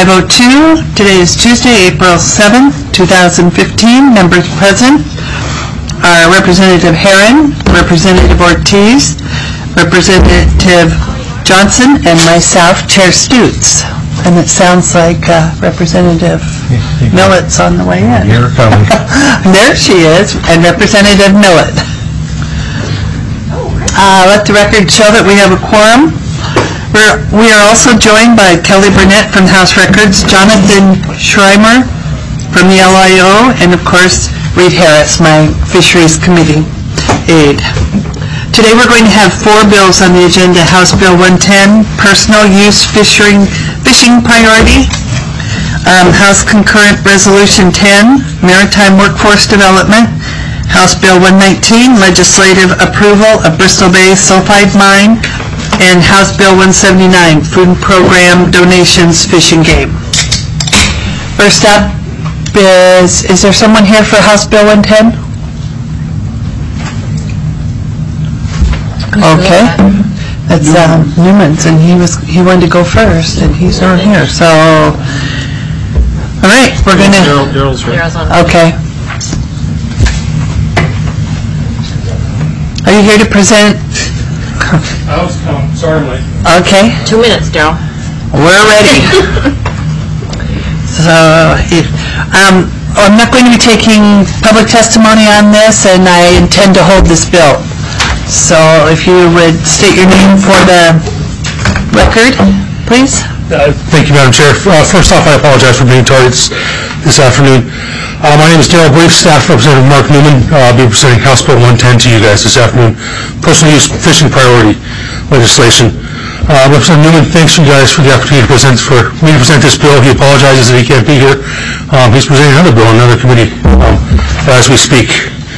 5:02. Today is Tuesday, April 7th, 2015. Members present are Representative Herron, Representative Ortiz, Representative Johnson, and myself, Chair Stutz. And it sounds like Representative Millett's on the way in. Here coming. There she is, and Representative Millett. Let the record show that we have a quorum. We are also joined by Kelly Burnett from House Records, Jonathan Schreimer from the LIO, and of course, Reed Harris, my Fisheries Committee aide. Today we're going to have 4 bills on the agenda. House Bill 110, Personal Use Fishing Priority. House Concurrent Resolution 10, Maritime Workforce Development. House Bill 119, Legislative Approval of Bristol Bay Sulfide Mine. And House Bill 179, Food Program Donations Fishing Game. First up is there someone here for House Bill 110? Okay. That's Newman's, and he wanted to go first, and he's not here. So, all right, we're going to... Daryl's here. Okay. Are you here to present... I was coming. Sorry, I'm late. Okay. 2 minutes, Daryl. We're ready. So, I'm not going to be taking public testimony on this, and I intend to hold this bill. So, if you would state your name for the record, please. Thank you, Madam Chair. First off, I apologize for being tardy this afternoon. My name is Daryl Brief, Staff Representative Mark Newman. I'll be presenting House Bill 110 to you guys this afternoon. Personal Use Fishing Priority legislation. Representative Newman thanks you guys for the opportunity for me to present this bill. He apologizes that he can't be here. He's presenting another bill in another committee as we speak.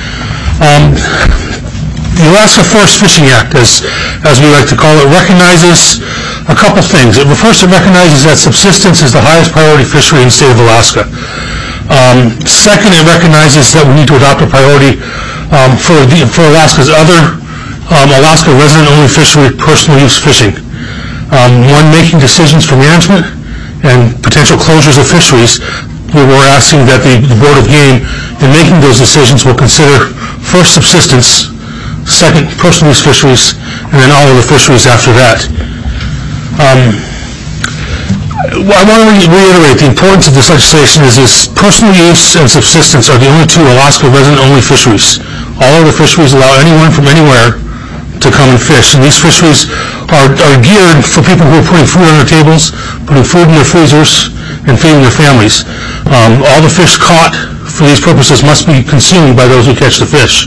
The Alaska Forest Fishing Act, as we like to call it, recognizes a couple things. First, it recognizes that subsistence is the highest priority fishery in the state of Alaska. Second, it recognizes that we need to adopt a priority for Alaska's other Alaska resident-only fishery, personal use fishing. One, making decisions for management and potential closures of fisheries. We're asking that the Board of Game, in making those decisions, will consider first subsistence, second personal use fisheries, and then all of the fisheries after that. I want to reiterate the importance of this legislation is personal use and subsistence are the only 2 Alaska resident-only fisheries. All other fisheries allow anyone from anywhere to come and fish, and these fisheries are geared for people who are putting food on their tables, putting food in their freezers, and feeding their families. All the fish caught for these purposes must be consumed by those who catch the fish.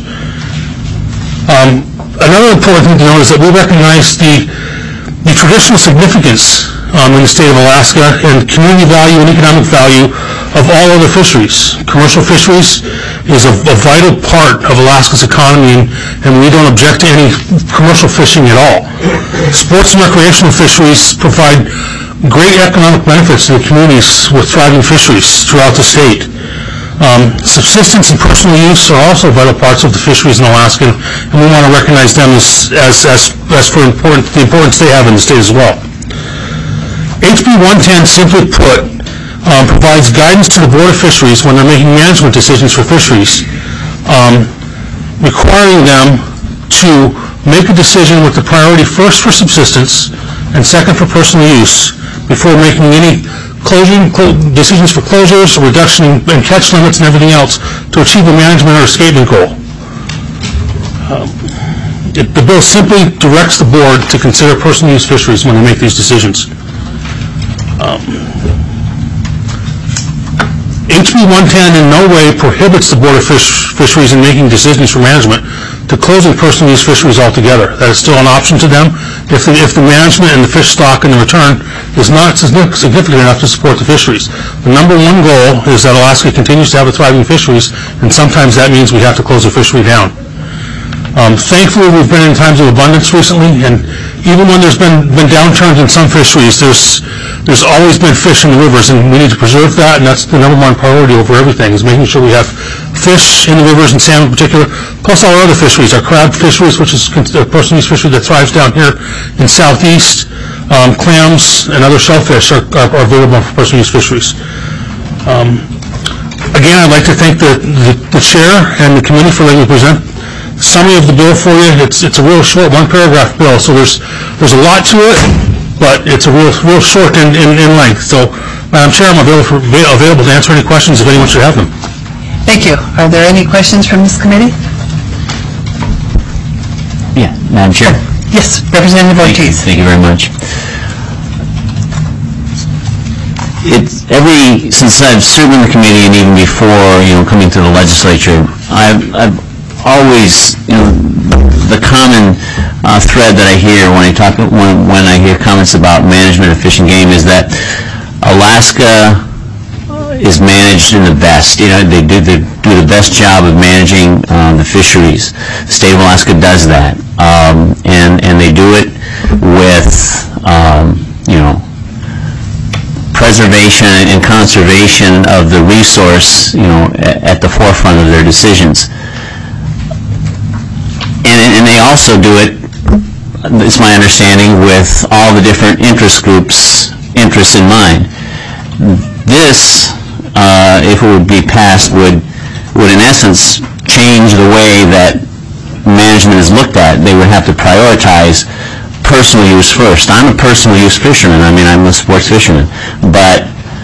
Another important thing to note is that we recognize the traditional significance in the state of Alaska and community value and economic value of all other fisheries. Commercial fisheries is a vital part of Alaska's economy, and we don't object to any commercial fishing at all. Sports and recreational fisheries provide great economic benefits to the communities with thriving fisheries throughout the state. Subsistence and personal use are also vital parts of the fisheries in Alaska, and we want to recognize them as for the importance they have in the state as well. HB 110, simply put, provides guidance to the Board of Fisheries when they're making management decisions for fisheries, requiring them to make a decision with the priority first for subsistence and second for personal use before making any decisions for closures, reduction in catch limits, and everything else to achieve a management or escapement goal. The bill simply directs the board to consider personal use fisheries when they make these decisions. HB 110 in no way prohibits the Board of Fisheries in making decisions for management to closing personal use fisheries altogether. That is still an option to them if the management and the fish stock and the return is not significant enough to support the fisheries. The number one goal is that Alaska continues to have a thriving fisheries, and sometimes that means we have to close a fishery down. Thankfully, we've been in times of abundance recently, and even when there's been downturns in some fisheries, there's always been fish in the rivers, and we need to preserve that, and that's the number one priority over everything, is making sure we have fish in the rivers and salmon in particular, plus all our other fisheries. Our crab fisheries, which is a personal use fishery that thrives down here in southeast, clams and other shellfish are available for personal use fisheries. Again, I'd like to thank the chair and the committee for letting me present the summary of the bill for you. It's a real short, one-paragraph bill, so there's a lot to it, but it's a real short in length. So, Madam Chair, I'm available to answer any questions if anyone should have them. Thank you. Are there any questions from this committee? Yeah, Madam Chair. Yes, Representative Ortiz. Thank you very much. Since I've served in the committee and even before, coming to the legislature, I've always, the common thread that I hear when I hear comments about management of fish and game is that Alaska is managed in the best. They do the best job of managing the fisheries. The state of Alaska does that, and they do it with preservation and conservation of the resource, at the forefront of their decisions. And they also do it, it's my understanding, with all the different interests in mind. This, if it would be passed, would in essence change the way that management is looked at. They would have to prioritize personal use first. I'm a personal use fisherman. I mean, I'm a sports fisherman, but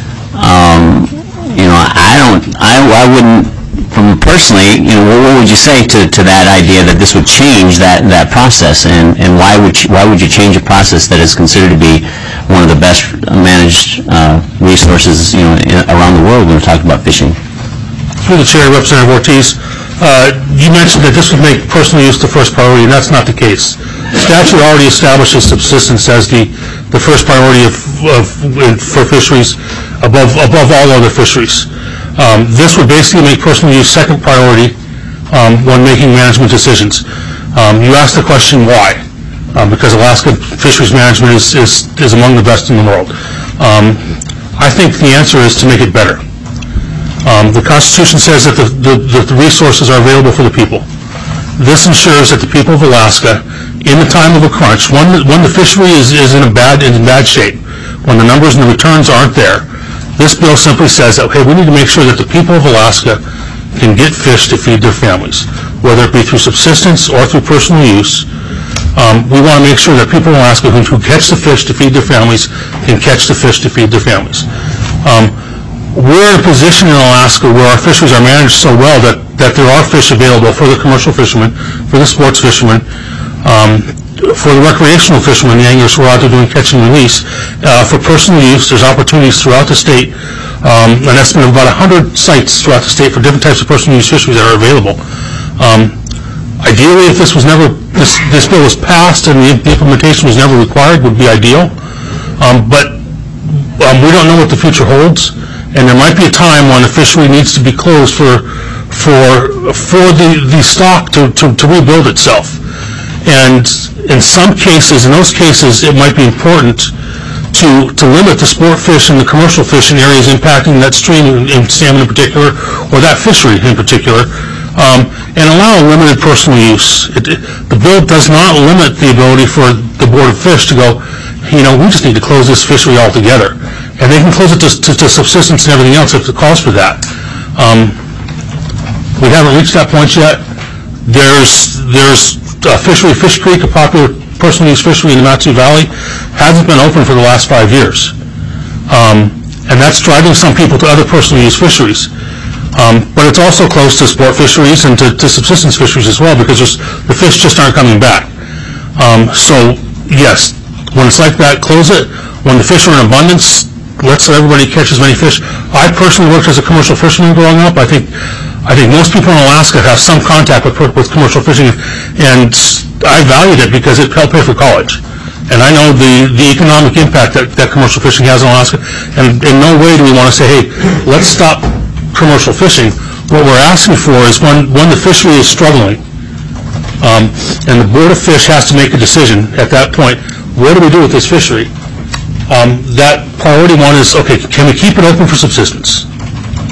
I wouldn't. From personally, what would you say to that idea that this would change that process, and why would you change a process that is considered to be one of the best managed resources around the world when we're talking about fishing? Through the chair, Representative Ortiz, you mentioned that this would make personal use the first priority, and that's not the case. The statute already establishes subsistence as the first priority for fisheries above all other fisheries. This would basically make personal use second priority when making management decisions. You asked the question why, because Alaska fisheries management is among the best in the world. I think the answer is to make it better. The Constitution says that the resources are available for the people. This ensures that the people of Alaska, in the time of a crunch, when the fishery is in bad shape, when the numbers and the returns aren't there, this bill simply says that, okay, we need to make sure that the people of Alaska can get fish to feed their families, whether it be through subsistence or through personal use. We want to make sure that people in Alaska who catch the fish to feed their families can catch the fish to feed their families. We're in a position in Alaska where our fisheries are managed so well that there are fish available for the commercial fishermen, for the sports fishermen, for the recreational fishermen, the anglers who are out there doing catch and release. For personal use, there's opportunities throughout the state, an estimate of about 100 sites throughout the state for different types of personal use fisheries that are available. Ideally, if this bill was passed and the implementation was never required, would be ideal. But we don't know what the future holds, and there might be a time when a fishery needs to be closed for the stock to rebuild itself. And in those cases, it might be important to limit the sport fish and the commercial fish in areas impacting that stream, in salmon in particular, or that fishery in particular, and allow limited personal use. The bill does not limit the ability for the Board of Fish to go, we just need to close this fishery altogether. And they can close it to subsistence and everything else if it calls for that. We haven't reached that point yet. There's a fishery, Fish Creek, a popular personal use fishery in the Mat-Su Valley, hasn't been open for the last 5 years. And that's driving some people to other personal use fisheries. But it's also close to sport fisheries and to subsistence fisheries as well, because the fish just aren't coming back. So, yes, when it's like that, close it. When the fish are in abundance, let's let everybody catch as many fish. I personally worked as a commercial fisherman growing up. I think most people in Alaska have some contact with commercial fishing, and I valued it because it helped pay for college. And I know the economic impact that commercial fishing has in Alaska, and in no way do we want to say, hey, let's stop commercial fishing. What we're asking for is when the fishery is struggling, and the Board of Fish has to make a decision at that point, what do we do with this fishery? That priority one is, okay, can we keep it open for subsistence?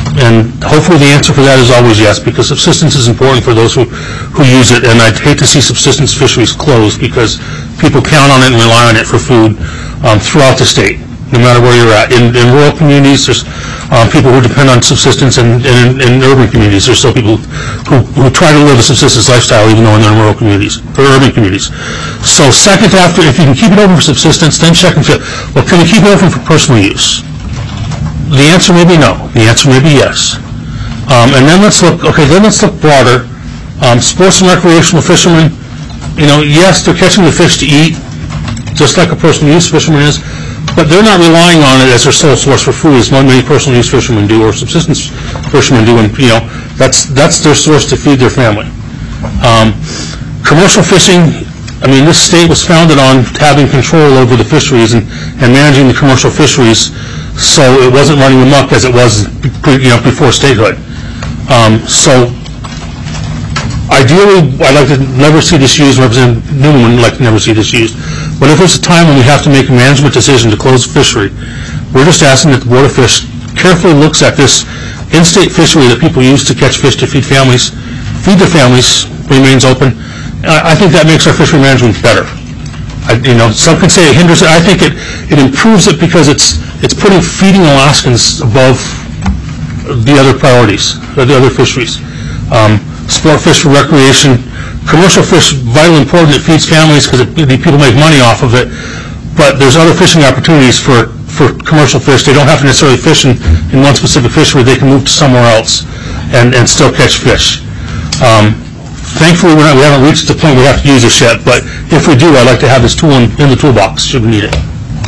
And hopefully the answer for that is always yes, because subsistence is important for those who use it, and I'd hate to see subsistence fisheries closed because people count on it and rely on it for food throughout the state, no matter where you're at. In rural communities, there's people who depend on subsistence, and in urban communities, there's still people who try to live a subsistence lifestyle even though they're in rural communities, or urban communities. So second after, if you can keep it open for subsistence, then check and feel, well, can we keep it open for personal use? The answer may be no. The answer may be yes. And then let's look broader. Sports and recreational fishermen, yes, they're catching the fish to eat, just like a personal use fisherman is, but they're not relying on it as their sole source for food as many personal use fishermen do, or subsistence fishermen do, and that's their source to feed their family. Commercial fishing, this state was founded on having control over the fisheries and managing the commercial fisheries, so it wasn't running amok as it was before statehood. So ideally, I'd like to never see this used. Representative Newman would like to never see this used. But if there's a time when we have to make a management decision to close a fishery, we're just asking that the Board of Fish carefully looks at this in-state fishery that people use to catch fish to feed their families, remains open. I think that makes our fishery management better. Some can say it hinders it. I think it improves it because it's putting feeding Alaskans above the other priorities, the other fisheries. Sport fish for recreation, commercial fish, vitally important. It feeds families because people make money off of it. But there's other fishing opportunities for commercial fish. They don't have to necessarily fish in one specific fishery. They can move to somewhere else and still catch fish. Thankfully, we haven't reached the point we have to use this yet, but if we do, I'd like to have this tool in the toolbox should we need it.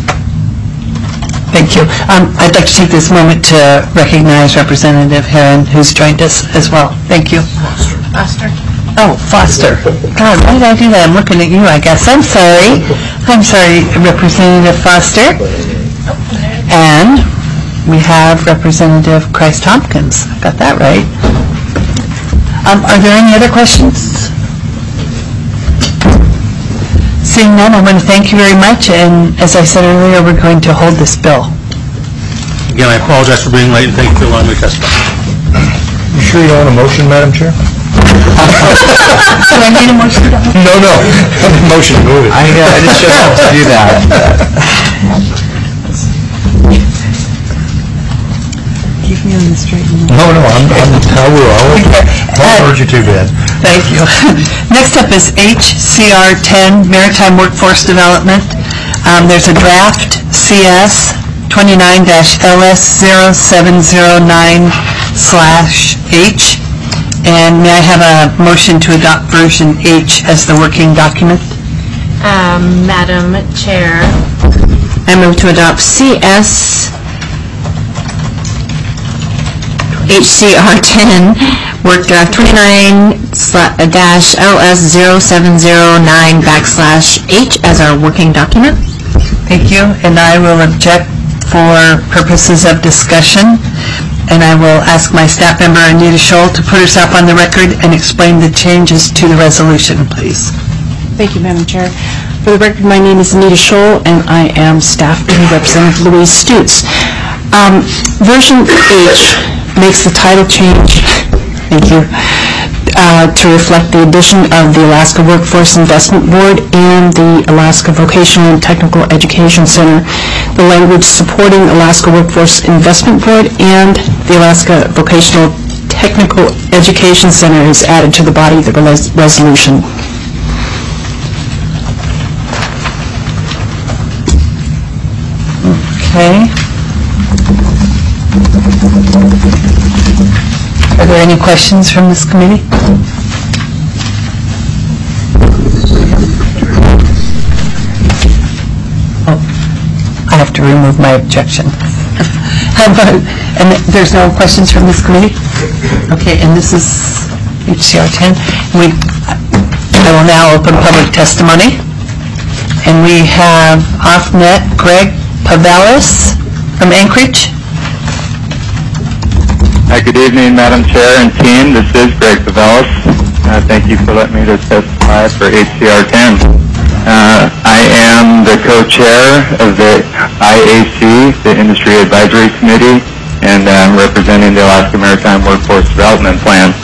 Thank you. I'd like to take this moment to recognize Representative Herron, who's joined us as well. Thank you. Foster. Oh, Foster. God, why did I do that? I'm looking at you, I guess. I'm sorry, Representative Foster. And we have Representative Christ Tompkins. I got that right. Are there any other questions? Seeing none, I want to thank you very much, and as I said earlier, we're going to hold this bill. Again, I apologize for being late, and thank you for allowing me to testify. You sure you don't want a motion, Madam Chair? Do I need a motion? No. Motion, move it. I just showed up to do that. Keep me on the straight and No, I won't hurt you too bad. Thank you. Next up is HCR 10, Maritime Workforce Development. There's a draft CS 29-LS0709/H. And may I have a motion to adopt version H as the working document? Madam Chair, I move to adopt CS HCR 10, Work Draft 29-LS0709/H as our working document. Thank you, and I will object for purposes of discussion, and I will ask my staff member Anita Scholl to put herself on the record and explain the changes to the resolution, please. Thank you, Madam Chair. For the record, my name is Anita Scholl, and I am staff to Representative Louise Stutz. Version H makes the title change, thank you, to reflect the addition of the Alaska Workforce Investment Board and the Alaska Vocational and Technical Education Center. The language supporting Alaska Workforce Investment Board and the Alaska Vocational Technical Education Center is added to the body of the resolution. Okay. Are there any questions from this committee? Oh, I have to remove my objection. And there's no questions from this committee? Okay, and this is HCR 10. I will now open public testimony. And we have off-net Greg Pavelis from Anchorage. Hi, good evening, Madam Chair and team. This is Greg Pavelis. Thank you for letting me to testify for HCR 10. I am the co-chair of the IAC, the Industry Advisory Committee, and I'm representing the Alaska Maritime Workforce Development Plan.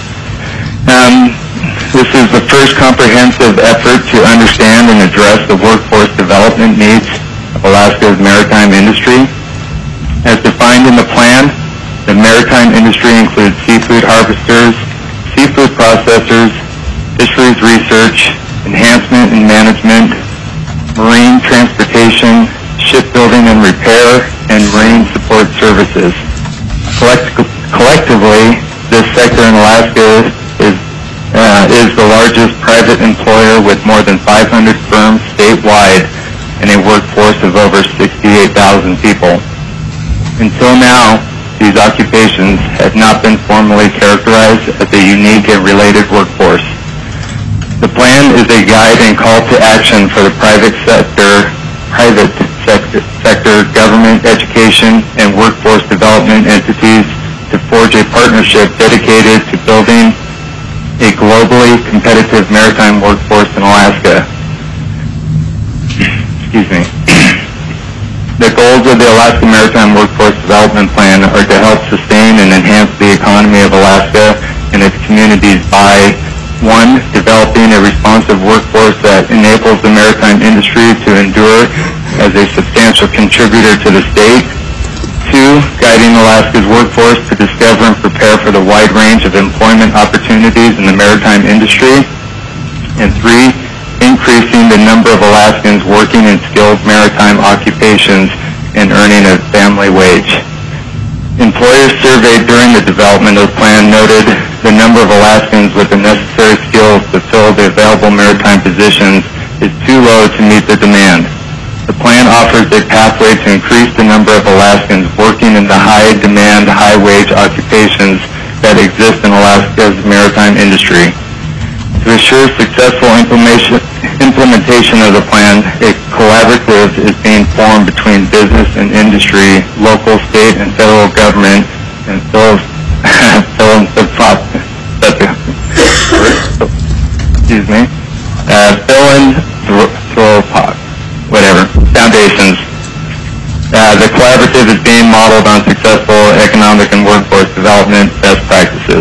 This is the first comprehensive effort to understand and address the workforce development needs of Alaska's maritime industry. As defined in the plan, the maritime industry includes seafood harvesters, seafood processors, fisheries research, enhancement and management, marine transportation, shipbuilding and repair, and marine support services. Collectively, this sector in Alaska is the largest private employer with more than 500 firms statewide and a workforce of over 68,000 people. Until now, these occupations have not been formally characterized as a unique and related workforce. The plan is a guide and call to action for the private sector, government, education, and workforce development entities to forge a partnership dedicated to building a globally competitive maritime workforce in Alaska. Excuse me. The goals of the Alaska Maritime Workforce Development Plan are to help sustain and enhance the economy of Alaska and its communities by 1. Developing a responsive workforce that enables the maritime industry to endure as a substantial contributor to the state. 2. Guiding Alaska's workforce to discover and prepare for the wide range of employment opportunities in the maritime industry. And 3. Increasing the number of Alaskans working in skilled maritime occupations and earning a family wage. Employers surveyed during the development of the plan noted the number of Alaskans with the necessary skills to fill the available maritime positions is too low to meet the demand. The plan offers a pathway to increase the number of Alaskans working in the high-demand, high-wage occupations that exist in Alaska's maritime industry. To assure successful implementation of the plan, a collaborative is being formed between business and industry, local, state, and federal government, and foundations. The collaborative is being modeled on successful economic and workforce development best practices.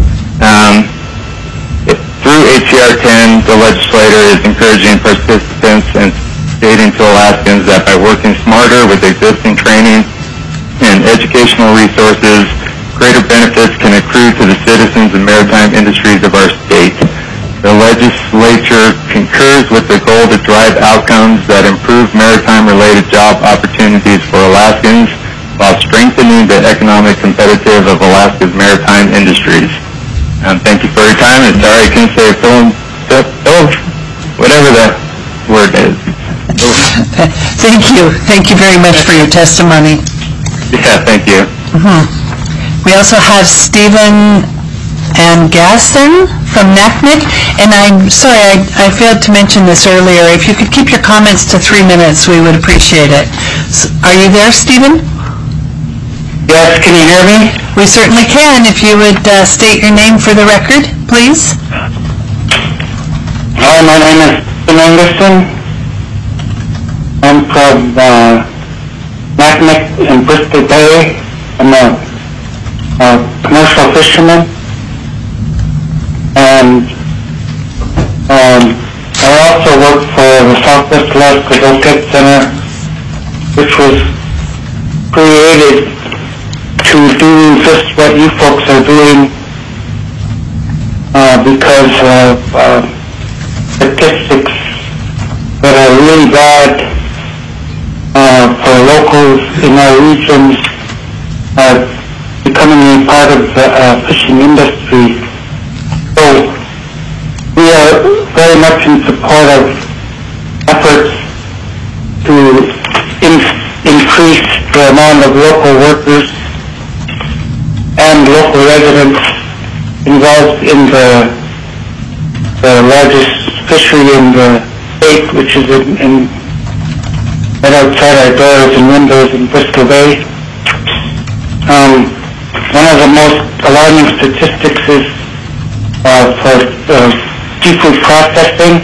Through HCR 10, the legislator is encouraging participants and stating to Alaskans that by working smarter with existing training and educational resources, greater benefits can accrue to the citizens and maritime industries of our state. The legislature concurs with the goal to drive outcomes that improve maritime-related job opportunities for Alaskans while strengthening the economic competitiveness of Alaska's maritime industries. Thank you for your time. And sorry I couldn't say whatever the word is. Thank you. Thank you very much for your testimony. Yeah, thank you. We also have Stephen Angasson from NACMIC, and I'm sorry, I failed to mention this earlier. If you could keep your comments to 3 minutes, we would appreciate it. Are you there, Stephen? Yes, can you hear me? We certainly can. If you would state your name for the record, please. Hi, my name is Stephen Angasson. I'm from NACMIC in Bristol Bay. I'm a commercial fisherman. And I also work for the Southwest Alaska Vocab Center, which was created to do just what you folks are doing because of statistics that are really bad for locals in our regions becoming a part of the fishing industry. So we are very much in support of efforts to increase the amount of local workers and local residents involved in the largest fishery in the state, which is right outside our doors and windows in Bristol Bay. One of the most alarming statistics is for seafood processing.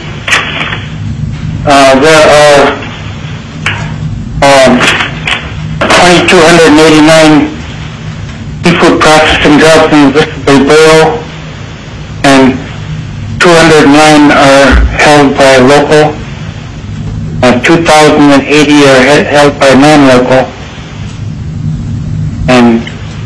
There are 2,289 Alaskan jobs in the Bristol Bay Borough, and 209 are held by local, 2,080 are held by non-local, and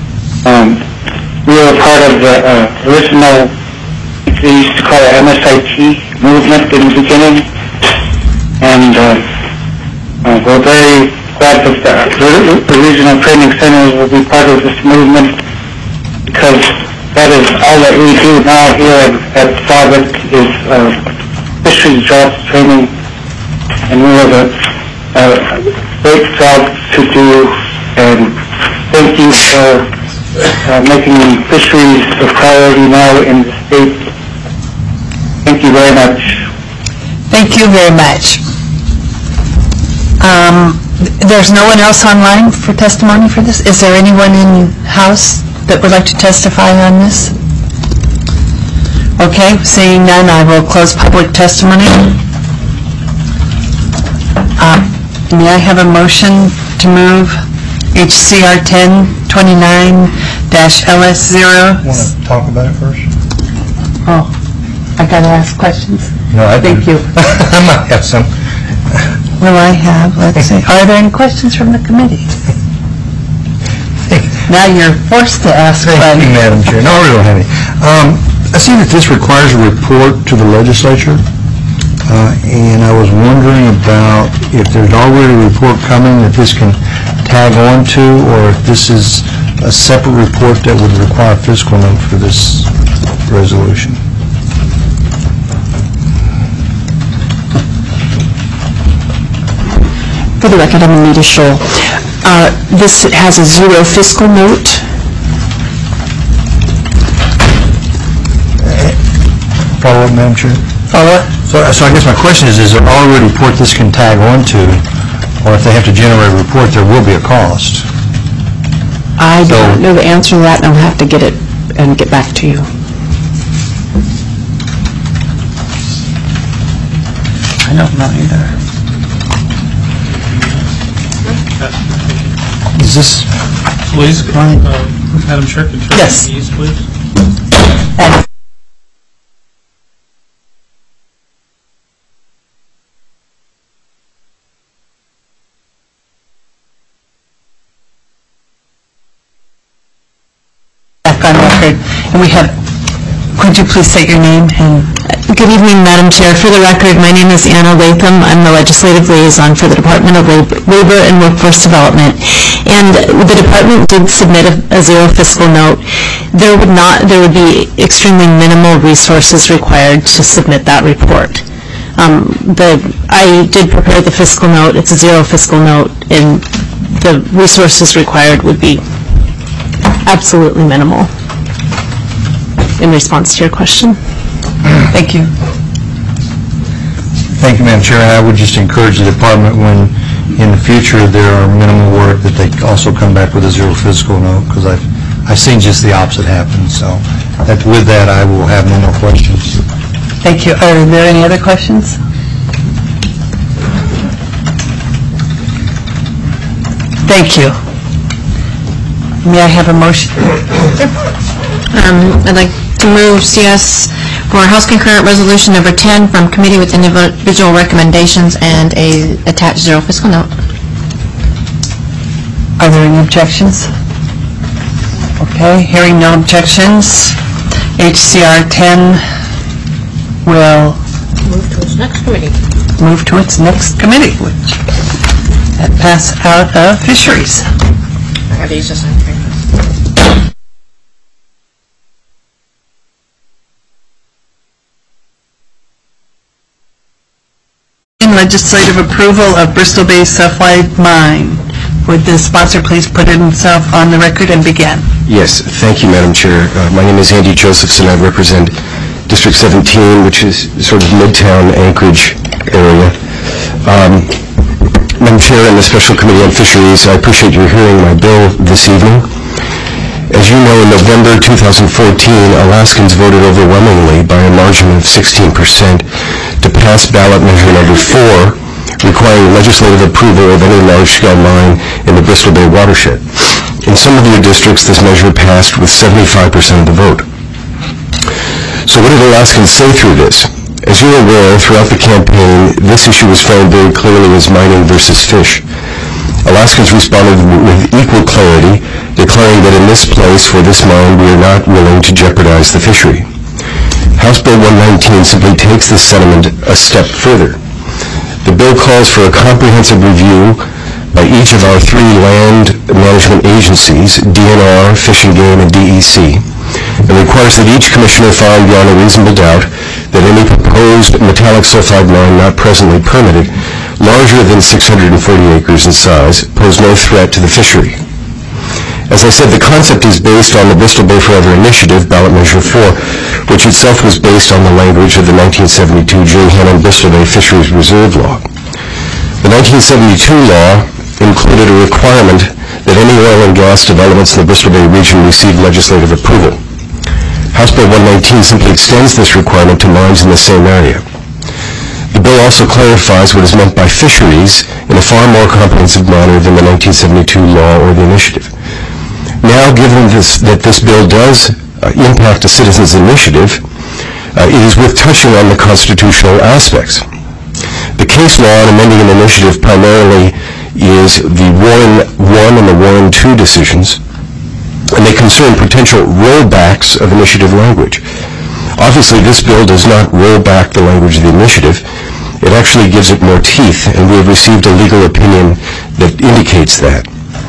we were part of the original, they used to call it MSIT movement in the beginning, and we're very glad that the Regional Training Center will be part of this movement, because that is all that we do now here at Saugatuck is fisheries jobs training, and we have a great job to do, and thank you for making fisheries a priority now in the state. Thank you very much. Thank you very much. There's no one else online for testimony for this? Is there anyone in house that would like to testify on this? Okay, seeing none, I will close public testimony. May I have a motion to move HCR 1029-LS0? Want to talk about it first? Oh, I got to ask questions. No, I Thank you. I might have some. Well, I have, let's see. Are there any questions from the committee? Now you're forced to ask one. Thank you, Madam Chair. No, I really don't have any. I see that this requires a report to the legislature, and I was wondering about if there's already a report coming that this can tag on to, or if this is a separate report that would require a fiscal note for this resolution. For the record, I'm Anita Scholl. This has a zero fiscal note. Follow up, Madam Chair? Follow up? So I guess my question is there already a report this can tag on to, or if they have to generate a report, there will be a cost? I don't know the answer to that, and I'll have to get it and get back to you. I don't know either. Is this... Please, Madam Chair, could you turn Yes. these, please? Back on record. And we have, could you please state your name and... Good evening, Madam Chair. For the record, my name is Anna Latham. I'm the Legislative Liaison for the Department of Labor and Workforce Development. And the department did submit a zero fiscal note. There would be extremely minimal resources required to submit that report. I did prepare the fiscal note. It's a zero fiscal note, and the resources required would be absolutely minimal in response to your question. Thank you. Thank you, Madam Chair. I would just encourage the department when in the future there are minimal work that they also come back with a zero fiscal note, because I've seen just the opposite happen. So with that, I will have no more questions. Thank you. Are there any other questions? Thank you. May I have a motion? I'd like to move CS for House Concurrent Resolution Number 10 from committee with individual recommendations and a attached zero fiscal note. Are there any objections? Okay, hearing no objections, HCR 10 will Move to its next committee. move to its next committee, which pass out of fisheries. I have these to sign. Legislative approval of Bristol Bay Sulfide Mine. Would the sponsor please put himself on the record and begin? Yes, thank you, Madam Chair. My name is Andy Josephson. I represent District 17, which is sort of Midtown Anchorage area. Madam Chair and the Special Committee on Fisheries, I appreciate your hearing my bill this evening. As you know, in November 2014, Alaskans voted overwhelmingly by a margin of 16% to pass ballot measure number 4, requiring legislative approval of any large-scale mine in the Bristol Bay watershed. In some of your districts, this measure passed with 75% of the vote. So what did Alaskans say through this? As you're aware, throughout the campaign, this issue was framed very clearly as mining versus fish. Alaskans responded with equal clarity, declaring that in this place, for this mine, we are not willing to jeopardize the fishery. House Bill 119 simply takes this sentiment a step further. The bill calls for a comprehensive review by each of our three land management agencies, DNR, Fish and Game, and DEC, and requires that each commissioner find beyond a reasonable doubt that any proposed metallic sulfide mine not presently permitted, larger than 640 acres in size, pose no threat to the fishery. As I said, the concept is based on the Bristol Bay Forever Initiative, Ballot Measure 4, which itself was based on the language of the 1972 J. Hannon Bristol Bay Fisheries Reserve Law. The 1972 law included a requirement that any oil and gas developments in the Bristol Bay region receive legislative approval. House Bill 119 simply extends this requirement to mines in the same area. The bill also clarifies what is meant by fisheries in a far more comprehensive manner than the 1972 law or the initiative. Now, given that this bill does impact a citizen's initiative, it is worth touching on the constitutional aspects. The case law on amending an initiative primarily is the Warren 1 and the Warren 2 decisions, and they concern potential rollbacks of initiative language. Obviously, this bill does not roll back the language of the initiative. It actually gives it more teeth, and we have received a legal opinion that indicates that.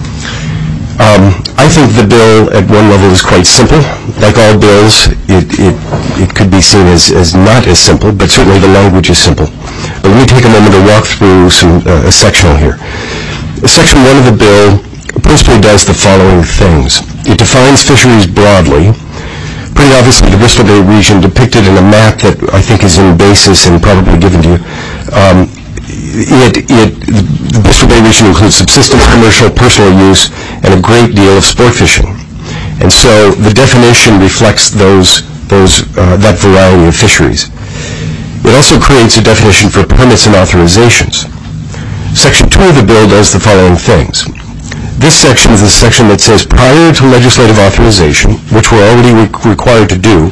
I think the bill at one level is quite simple. Like all bills, it could be seen as not as simple, but certainly the language is simple. But let me take a moment to walk through a sectional here. Section 1 of the bill principally does the following things. It defines fisheries broadly. Pretty obviously, the Bristol Bay region depicted in a map that I think is in basis and probably given to you. The Bristol Bay region includes subsistence, commercial, personal use, and a great deal of sport fishing. And so the definition reflects that variety of fisheries. It also creates a definition for permits and authorizations. Section 2 of the bill does the following things. This section is the section that says prior to legislative authorization, which we're already required to do,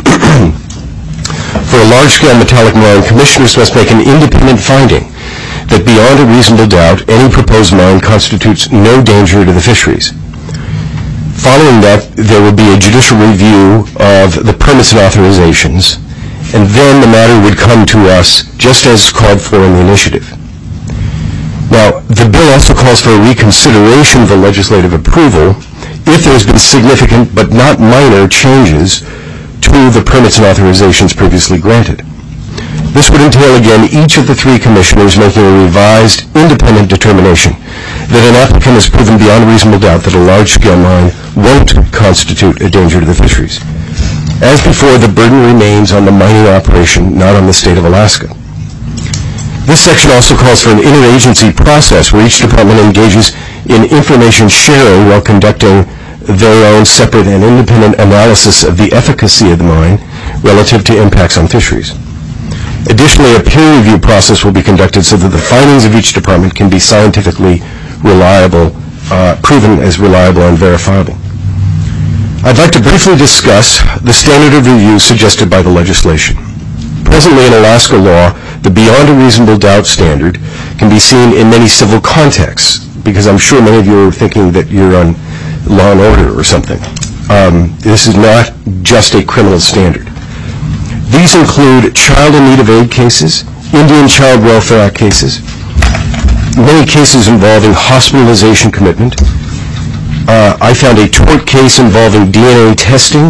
for a large-scale metallic mine, commissioners must make an independent finding that beyond a reasonable doubt, any proposed mine constitutes no danger to the fisheries. Following that, there will be a judicial review of the permits and authorizations, and then the matter would come to us just as called for in the initiative. Now, the bill also calls for a reconsideration of the legislative approval if there's been significant but not minor changes to the permits and authorizations previously granted. This would entail, again, each of the three commissioners making a revised, independent determination that an applicant has proven beyond a reasonable doubt that a large-scale mine won't constitute a danger to the fisheries. As before, the burden remains on the mining operation, not on the state of Alaska. This section also calls for an interagency process where each department engages in information sharing while conducting their own separate and independent analysis of the efficacy of the mine relative to impacts on fisheries. Additionally, a peer review process will be conducted so that the findings of each department can be scientifically reliable, proven as reliable and verifiable. I'd like to briefly discuss the standard of review suggested by the legislation. Presently in Alaska law, the beyond a reasonable doubt standard can be seen in many civil contexts, because I'm sure many of you are thinking that you're on Law and Order or something. This is not just a criminal standard. These include child in need of aid cases, Indian Child Welfare Act cases, many cases involving hospitalization commitment. I found a tort case involving DNA testing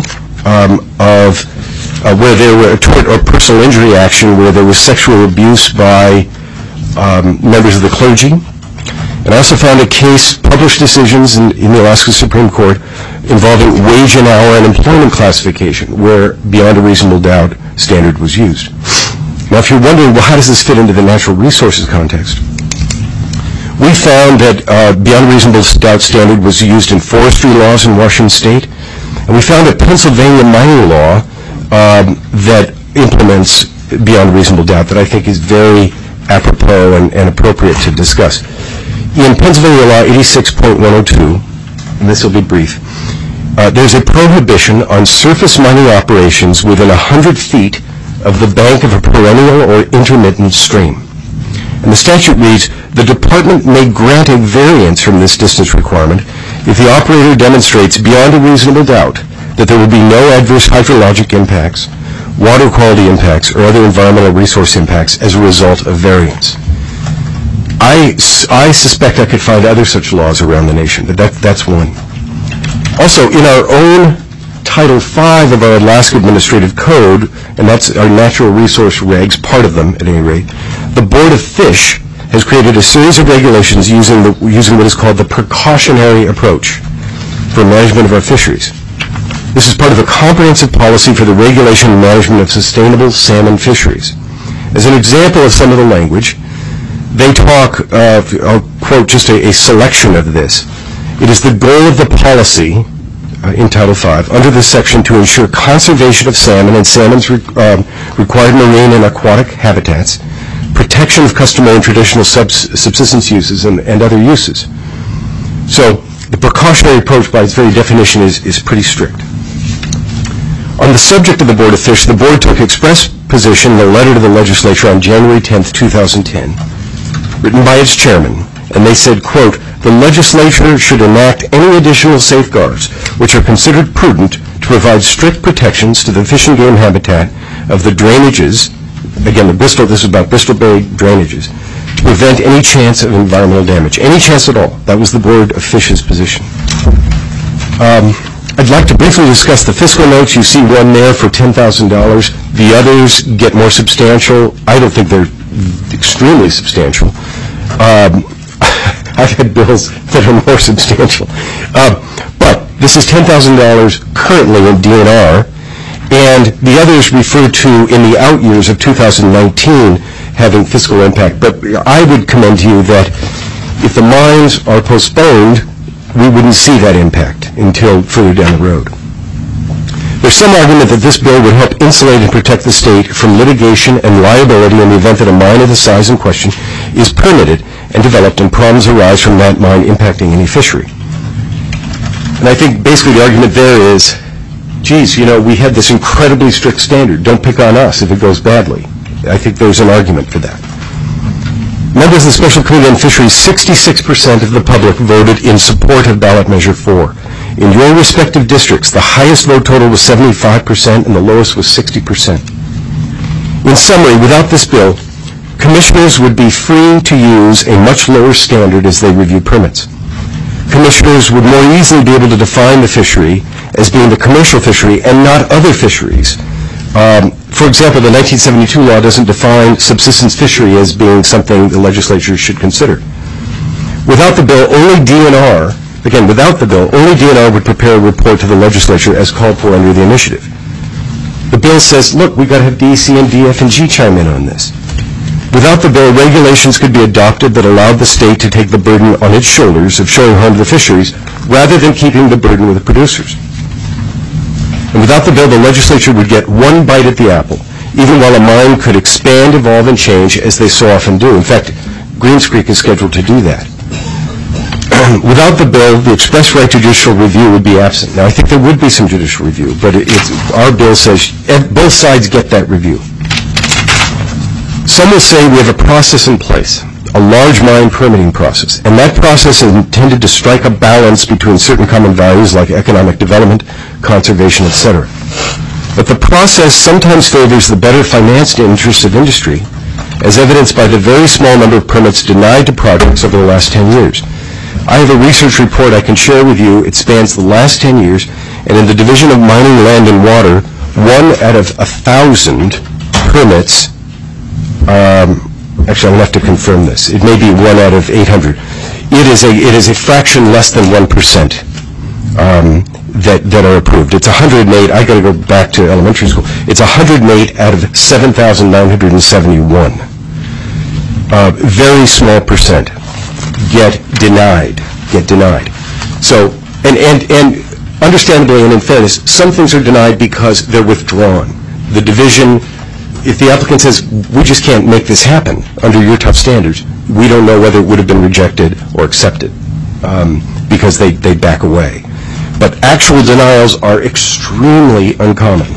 where there were a tort or personal injury action where there was sexual abuse by members of the clergy. And I also found a case, published decisions in the Alaska Supreme Court involving wage and hour and employment classification where beyond a reasonable doubt standard was used. Now if you're wondering, well, how does this fit into the natural resources context? We found that beyond a reasonable doubt standard was used in forestry laws in Washington State, and we found a Pennsylvania mining law that implements beyond a reasonable doubt that I think is very apropos and appropriate to discuss. In Pennsylvania Law 86.102, and this will be brief. There's a prohibition on surface mining operations within 100 feet of the bank of a perennial or intermittent stream. And the statute reads, the department may grant a variance from this distance requirement if the operator demonstrates beyond a reasonable doubt that there will be no adverse hydrologic impacts, water quality impacts, or other environmental resource impacts as a result of variance. I suspect I could find other such laws around the nation, but that's one. Also, in our own Title V of our Alaska Administrative Code, and that's our natural resource regs, part of them at any rate, the Board of Fish has created a series of regulations using what is called the precautionary approach for management of our fisheries. This is part of a comprehensive policy for the regulation and management of sustainable salmon fisheries. As an example of some of the language, they talk, I'll quote just a selection of this. It is the goal of the policy in Title V under this section to ensure conservation of salmon and salmon's required marine and aquatic habitats, protection of customary and traditional subsistence uses and other uses. So the precautionary approach by its very definition is pretty strict. On the subject of the Board of Fish, the Board took express position in a letter to the legislature on January 10th, 2010, written by its chairman, and they said, quote, the legislature should enact any additional safeguards which are considered prudent to provide strict protections to the fish and game habitat of the drainages, again, this is about Bristol Bay drainages, to prevent any chance of environmental damage. Any chance at all. That was the Board of Fish's position. I'd like to briefly discuss the fiscal notes. You see one there for $10,000. The others get more substantial. I don't think they're extremely substantial. I've had bills that are more substantial. But this is $10,000 currently in DNR, and the others refer to in the out years of 2019 having fiscal impact. But I would commend to you that if the mines are postponed, we wouldn't see that impact until further down the road. There's some argument that this bill would help insulate and protect the state from litigation and liability in the event that a mine of the size in question is permitted and developed and problems arise from that mine impacting any fishery. And I think basically the argument there is, geez, you know, we had this incredibly strict standard. Don't pick on us if it goes badly. I think there's an argument for that. Members of the Special Committee on Fisheries, 66% of the public voted in support of ballot measure 4. In your respective districts, the highest vote total was 75% and the lowest was 60%. In summary, without this bill, commissioners would be free to use a much lower standard as they review permits. Commissioners would more easily be able to define the fishery as being the commercial fishery and not other fisheries. For example, the 1972 law doesn't define subsistence fishery as being something the legislature should consider. Without the bill, only DNR would prepare a report to the legislature as called for under the initiative. The bill says, look, we've got to have DEC and DF&G chime in on this. Without the bill, regulations could be adopted that allowed the state to take the burden on its shoulders of showing harm to the fisheries rather than keeping the burden with the producers. And without the bill, the legislature would get one bite at the apple, even while a mine could expand, evolve, and change as they so often do. In fact, Greens Creek is scheduled to do that. Without the bill, the express right to judicial review would be absent. Now, I think there would be some judicial review, but our bill says both sides get that review. Some will say we have a process in place, a large mine permitting process, and that process is intended to strike a balance between certain common values like economic development, conservation, etc. But the process sometimes favors the better financed interests of industry, as evidenced by the very small number of permits denied to projects over the last 10 years. I have a research report I can share with you. It spans the last 10 years, and in the Division of Mining, Land, and Water, 1 out of 1,000 permits, actually I'm going to have to confirm this. It may be 1 out of 800. It is a fraction less than 1% that are approved. It's 108. I got to go back to elementary school. It's 108 out of 7,971. Very small percent get denied. So, and understandably and in fairness, some things are denied because they're withdrawn. The division, if the applicant says, we just can't make this happen under your tough standards, we don't know whether it would have been rejected or accepted because they back away. But actual denials are extremely uncommon.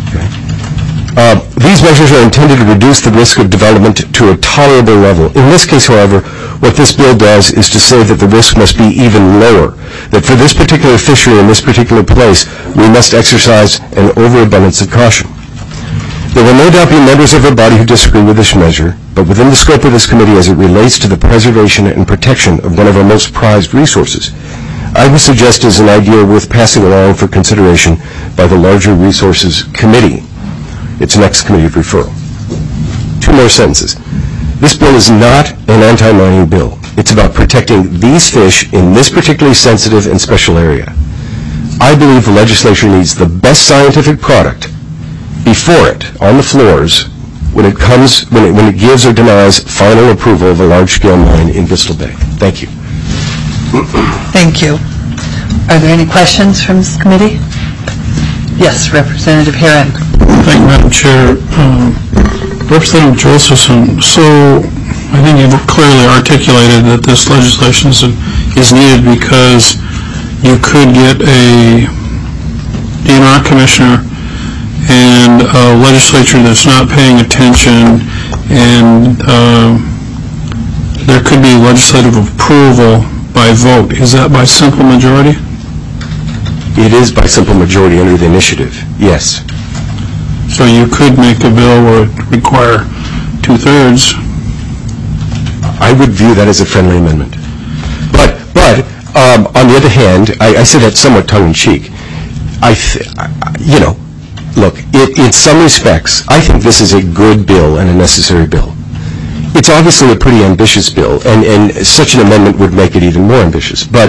These measures are intended to reduce the risk of development to a tolerable level. In this case, however, what this bill does is to say that the risk must be even lower, that for this particular fishery in this particular place, we must exercise an overabundance of caution. There will no doubt be members of our body who disagree with this measure, but within the scope of this committee as it relates to the preservation and protection of one of our most prized resources, I would suggest as an idea worth passing along for consideration by the larger Resources Committee, its next committee of referral. 2 more sentences. This bill is not an anti-mining bill. It's about protecting these fish in this particularly sensitive and special area. I believe the legislature needs the best scientific product before it, on the floors, when it gives or denies final approval of a large-scale mine in Bristol Bay. Thank you. Thank you. Are there any questions from this committee? Yes, Representative Herron. Thank you, Madam Chair. Representative Josephson, so I think you've clearly articulated that this legislation is needed because you could get a DNR commissioner and a legislature that's not paying attention, and there could be legislative approval by vote. Is that by simple majority? It is by simple majority under the initiative, yes. So you could make a bill where it require 2/3. I would view that as a friendly amendment. But on the other hand, I say that somewhat tongue-in-cheek. Look, in some respects, I think this is a good bill and a necessary bill. It's obviously a pretty ambitious bill, and such an amendment would make it even more ambitious. But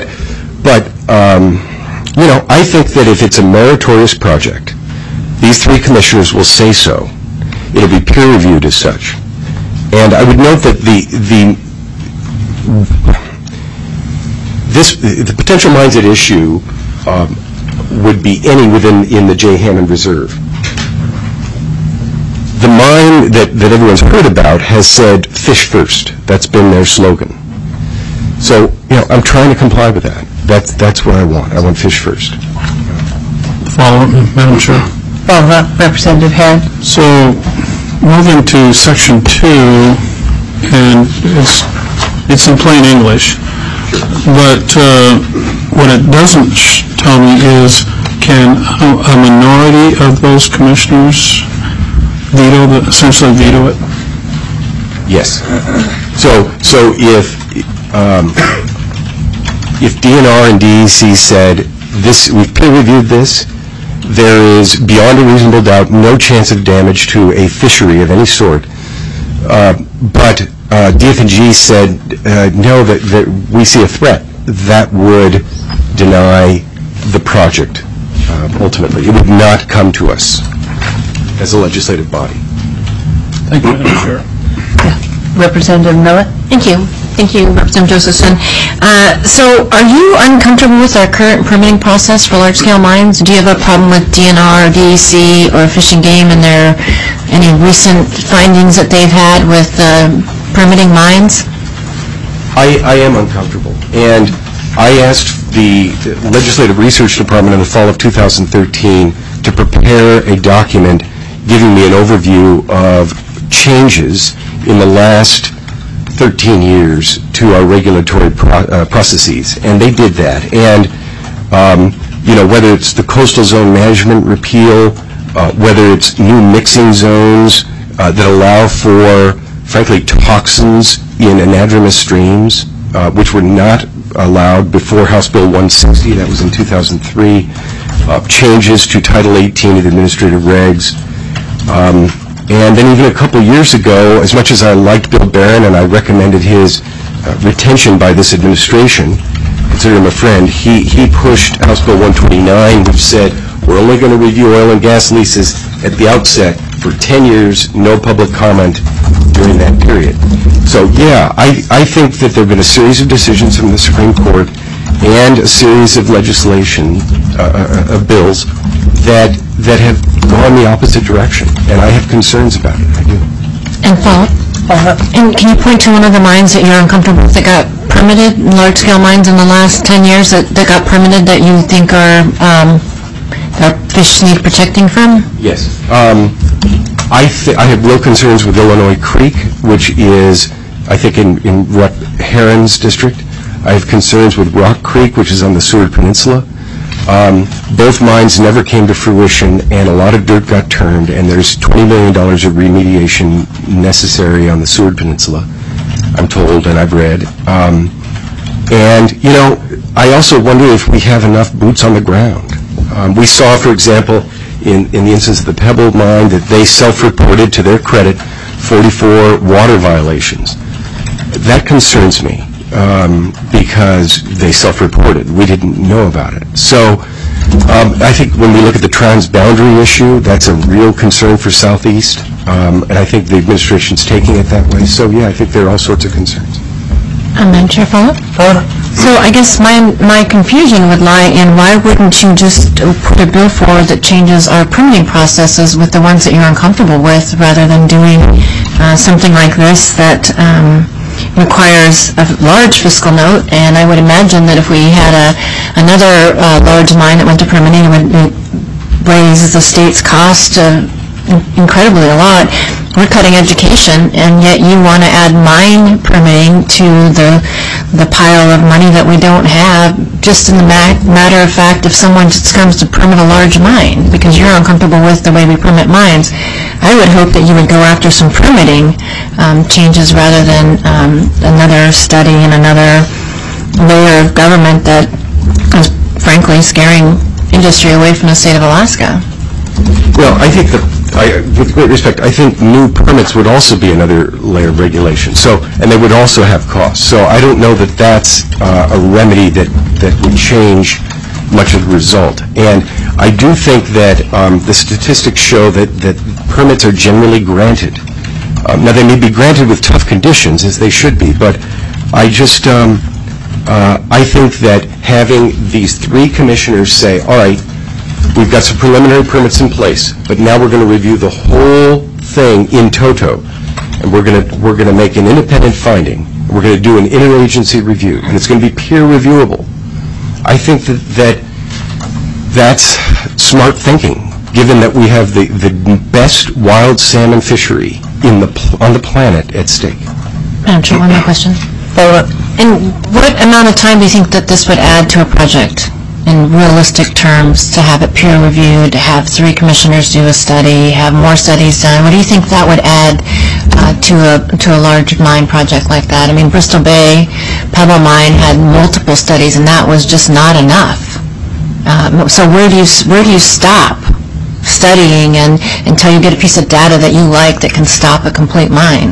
I think that if it's a meritorious project, these 3 commissioners will say so. It'll be peer-reviewed as such. And I would note that the potential mines at issue would be any in the J. Hammond Reserve. The mine that everyone's heard about has said fish first. That's been their slogan. So, I'm trying to comply with that. That's what I want. I want fish first. Follow-up, Madam Chair. Follow-up, Representative Herron. So, moving to Section 2, and it's in plain English, but what it doesn't tell me is, can a minority of those commissioners essentially veto it? Yes. So if DNR and DEC said, we've peer-reviewed this, there is, beyond a reasonable doubt, no chance of damage to a fishery of any sort, but DF&G said, no, that we see a threat, that would deny the project, ultimately. It would not come to us as a legislative body. Thank you, Madam Chair. Representative Millett. Thank you. Thank you, Representative Josephson. So are you uncomfortable with our current permitting process for large-scale mines? Do you have a problem with DNR, DEC, or Fish and Game and any recent findings that they've had with permitting mines? I am uncomfortable. And I asked the Legislative Research Department in the fall of 2013 to prepare a document giving me an overview of changes in the last 13 years to our regulatory processes, and they did that. And whether it's the coastal zone management repeal, whether it's new mixing zones that allow for, frankly, toxins in anadromous streams, which were not allowed before House Bill 160, that was in 2003, changes to Title 18 of the administrative regs. And then even a couple years ago, as much as I liked Bill Barron and I recommended his retention by this administration, consider him a friend, he pushed House Bill 129, which said we're only going to review oil and gas leases at the outset for 10 years, no public comment during that period. So yeah, I think that there have been a series of decisions from the Supreme Court and a series of legislation, of bills, that have gone the opposite direction, and I have concerns about it. I do. And follow-up? And can you point to one of the mines that you're uncomfortable with that got permitted, large-scale mines in the last 10 years that got permitted that you think are fish need protecting from? Yes. I have real concerns with Illinois Creek, which is, I think, in Rep. Herron's district. I have concerns with Rock Creek, which is on the Seward Peninsula. Both mines never came to fruition, and a lot of dirt got turned, and there's $20 million of remediation necessary on the Seward Peninsula, I'm told, and I've read. And, you know, I also wonder if we have enough boots on the ground. We saw, for example, in the instance of the Pebble mine, that they self-reported, to their credit, 44 water violations. That concerns me. Because they self-reported. We didn't know about it. So I think when we look at the transboundary issue, that's a real concern for Southeast, and I think the administration's taking it that way. So, yeah, I think there are all sorts of concerns. Madam Chair, follow-up? So I guess my confusion would lie in why wouldn't you just put a bill forward that changes our permitting processes with the ones that you're uncomfortable with, rather than doing something like this that requires a large fiscal note, and I would imagine that if we had another large mine that went to permitting, it would raise the state's cost incredibly a lot. We're cutting education, and yet you want to add mine permitting to the pile of money that we don't have, just in the matter of fact, if someone just comes to permit a large mine, because you're uncomfortable with the way we permit mines, I would hope that you would go after some permitting changes rather than another study and another layer of government that is frankly scaring industry away from the state of Alaska. Well, I think with great respect, I think new permits would also be another layer of regulation. So, and they would also have costs. So I don't know that that's a remedy that would change much of the result. And I do think that the statistics show that permits are generally granted. Now, they may be granted with tough conditions, as they should be, but I just, I think that having these three commissioners say, all right, we've got some preliminary permits in place, but now we're going to review the whole thing in toto, and we're going to make an independent finding. We're going to do an interagency review, and it's going to be peer reviewable. I think that's smart thinking, given that we have the best wild salmon fishery on the planet at stake. Madam Chair, one more question. Follow-up. And what amount of time do you think that this would add to a project in realistic terms, to have it peer reviewed, to have three commissioners do a study, have more studies done? What do you think that would add to a large mine project like that? I mean, Bristol Bay Pebble Mine had multiple studies, and that was just not enough. So where do you stop studying until you get a piece of data that you like that can stop a complete mine?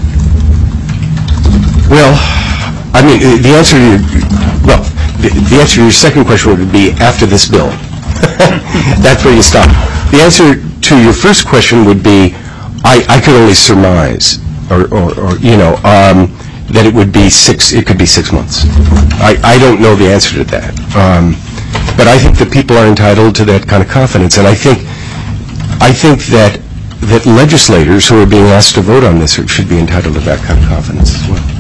Well, I mean, the answer to your second question would be after this bill. That's where you stop. The answer to your first question would be, I could only surmise, or you know, that it could be 6 months. I don't know the answer to that. But I think that people are entitled to that kind of confidence, and I think that legislators who are being asked to vote on this should be entitled to that kind of confidence as well.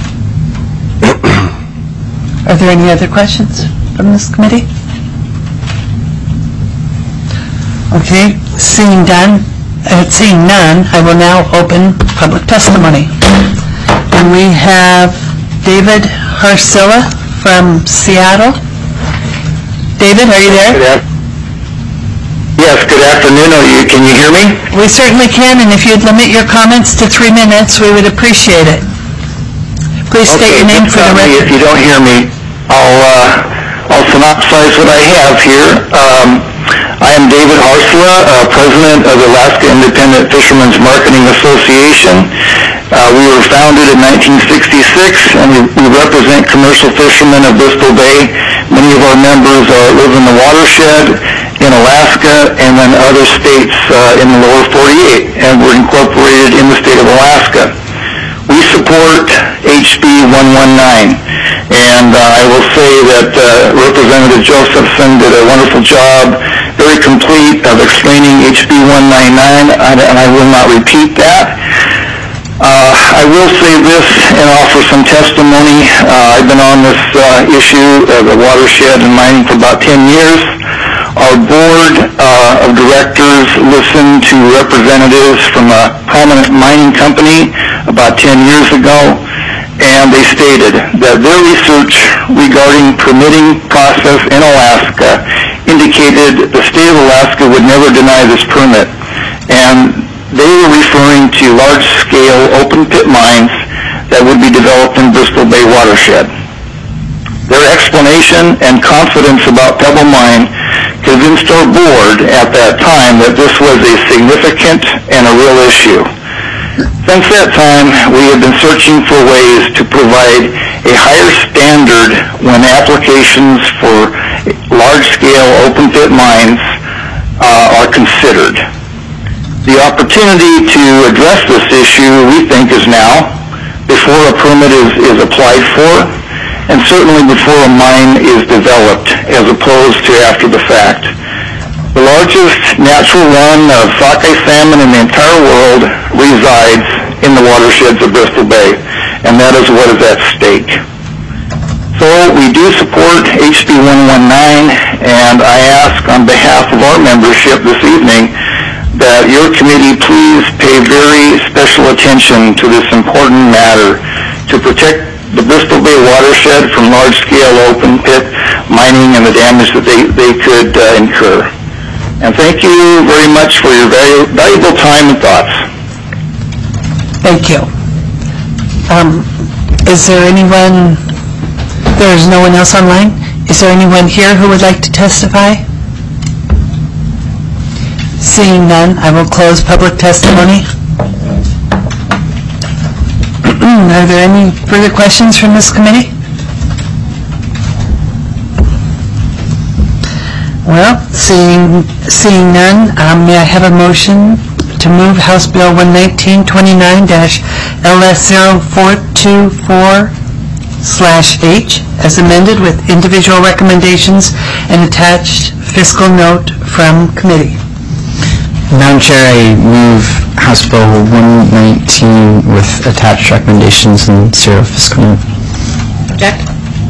Are there any other questions from this committee? Okay, seeing none, I will now open public testimony. And we have David Harsilla from Seattle. David, are you there? Yes, good afternoon. Can you hear me? We certainly can, and if you'd limit your comments to 3 minutes, we would appreciate it. Please state your name for the record. If you don't hear me, I'll synopsize what I have here. I am David Harsilla, President of the Alaska Independent Fishermen's Marketing Association. We were founded in 1966, and we represent commercial fishermen of Bristol Bay. Many of our members live in the watershed in Alaska and then other states in the lower 48, and we're incorporated in the state of Alaska. We support HB 119, and I will say that Representative Josephson did a wonderful job, very complete, of explaining HB 199, and I will not repeat that. I will say this and offer some testimony. I've been on this issue of the watershed and mining for about 10 years. Our board of directors listened to representatives from a prominent mining company about 10 years ago, and they stated that their research regarding permitting process in Alaska indicated the state of Alaska would never deny this permit. And they were referring to large-scale open-pit mines that would be developed in Bristol Bay watershed. Their explanation and confidence about Pebble Mine convinced our board at that time that this was a significant and a real issue. Since that time, we have been searching for ways to provide a higher standard when applications for large-scale open-pit mines are considered. The opportunity to address this issue, we think, is now, before a permit is applied for, and certainly before a mine is developed, as opposed to after the fact. The largest natural run of sockeye salmon in the entire world resides in the watersheds of Bristol Bay, and that is what is at stake. So we do support HB 119, and I ask on behalf of our membership this evening that your committee please pay very special attention to this important matter to protect the Bristol Bay watershed from large-scale open-pit mining and the damage that they could incur. And thank you very much for your valuable time and thoughts. Thank you. Is there anyone, there is no one else online? Is there anyone here who would like to testify? Seeing none, I will close public testimony. Are there any further questions from this committee? Well, seeing none, may I have a motion to move House Bill 119-LS0424/H as amended with individual recommendations and attached fiscal note from committee? Madam Chair, I move House Bill 119 with attached recommendations and zero fiscal note. Object.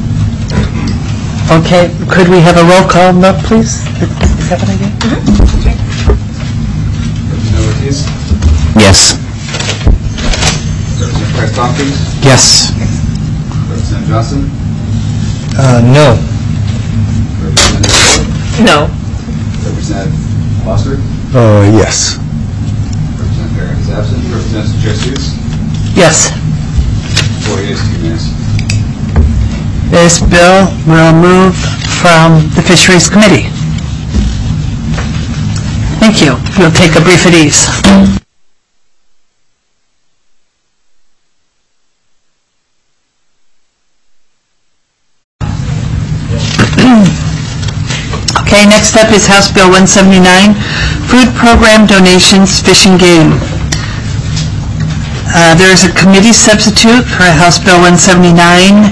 Okay, could we have a roll call vote, please? Is that what I did? Representative Ortiz? Yes. Representative Price-Tompkins? Yes. Representative Johnson? No. Representative Ford? No. Representative Foster? Yes. Representative Barrett is absent. Representative Jesus? Yes. 4 yeas, 2 nays. This bill will move from the Fisheries Committee. Thank you. We'll take a brief at ease. Okay, next up is House Bill 179, Food Program Donations, Fish and Game. There is a committee substitute for House Bill 179,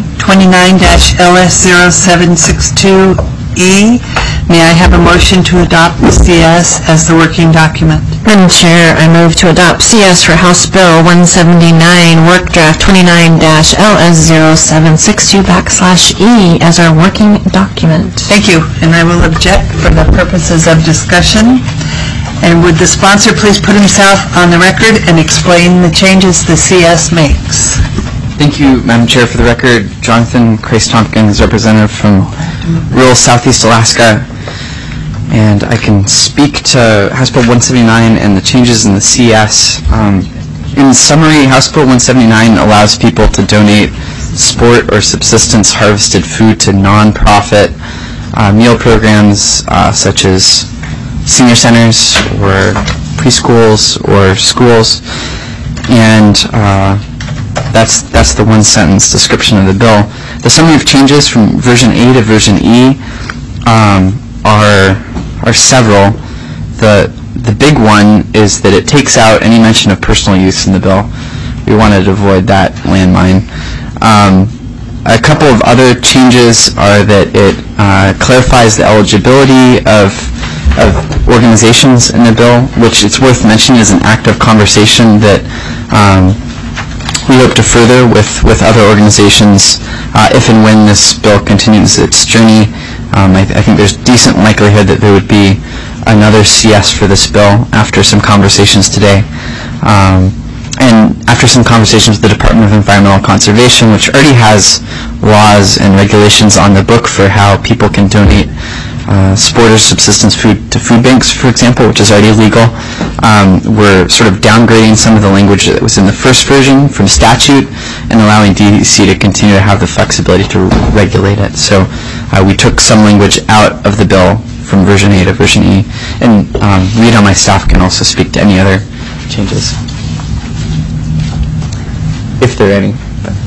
29-LS0762E. May I have a motion to adopt the CS as the working document? Madam Chair, I move to adopt CS for House Bill 179, Work Draft 29-LS0762/E as our working document. Thank you, and I will object for the purposes of discussion. And would the sponsor please put himself on the record and explain the changes the CS makes? Thank you, Madam Chair. For the record, Jonathan Price-Tompkins, representative from rural Southeast Alaska. And I can speak to House Bill 179 and the changes in the CS. In summary, House Bill 179 allows people to donate sport or subsistence harvested food to non-profit meal programs such as senior centers or preschools or schools. And that's the one-sentence description of the bill. The summary of changes from version A to version E are several. The big one is that it takes out any mention of personal use in the bill. We wanted to avoid that landmine. A couple of other changes are that it clarifies the eligibility of organizations in the bill, which it's worth mentioning is an active conversation that we hope to further with other organizations if and when this bill continues its journey. I think there's decent likelihood that there would be another CS for this bill after some conversations today. And after some conversations with the Department of Environmental Conservation, which already has laws and regulations on the book for how people can donate sport or subsistence food to food banks, for example, which is already legal. We're sort of downgrading some of the language that was in the first version from statute and allowing DEC to continue to have the flexibility to regulate it. So we took some language out of the bill from version A to version E. And Reed on my staff can also speak to any other changes, if there are any.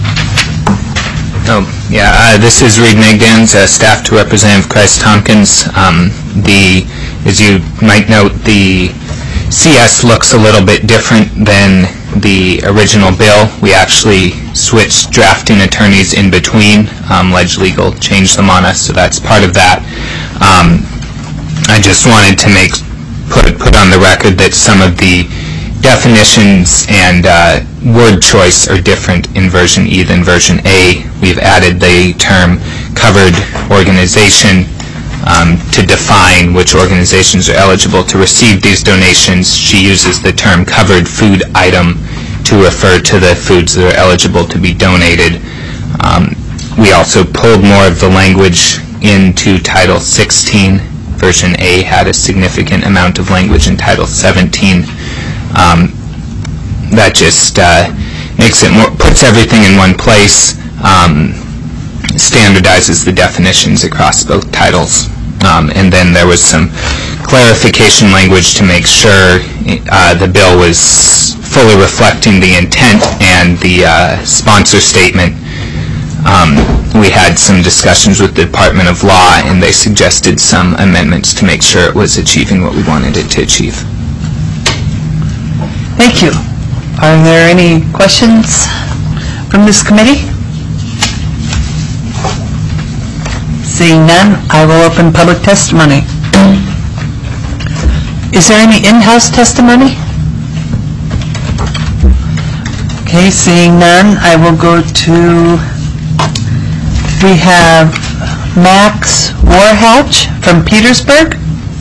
This is Reed Megdans, staff to Representative Christ Tompkins. As you might note, the CS looks a little bit different than the original bill. We actually switched drafting attorneys in between. Ledge Legal changed them on us, so that's part of that. I just wanted to put on the record that some of the definitions and word choice are different in version E than version A. We've added the term covered organization to define which organizations are eligible to receive these donations. She uses the term covered food item to refer to the foods that are eligible to be donated. We also pulled more of the language into Title 16. Version A had a significant amount of language in Title 17. That just makes it puts everything in one place, standardizes the definitions across both titles. And then there was some clarification language to make sure the bill was fully reflecting the intent and the sponsor statement. We had some discussions with the Department of Law, and they suggested some amendments to make sure it was achieving what we wanted it to achieve. Thank you. Are there any questions from this committee? Seeing none, I will open public testimony. Is there any in-house testimony? Okay, seeing none, I will go to, we have Max Warhatch from Petersburg.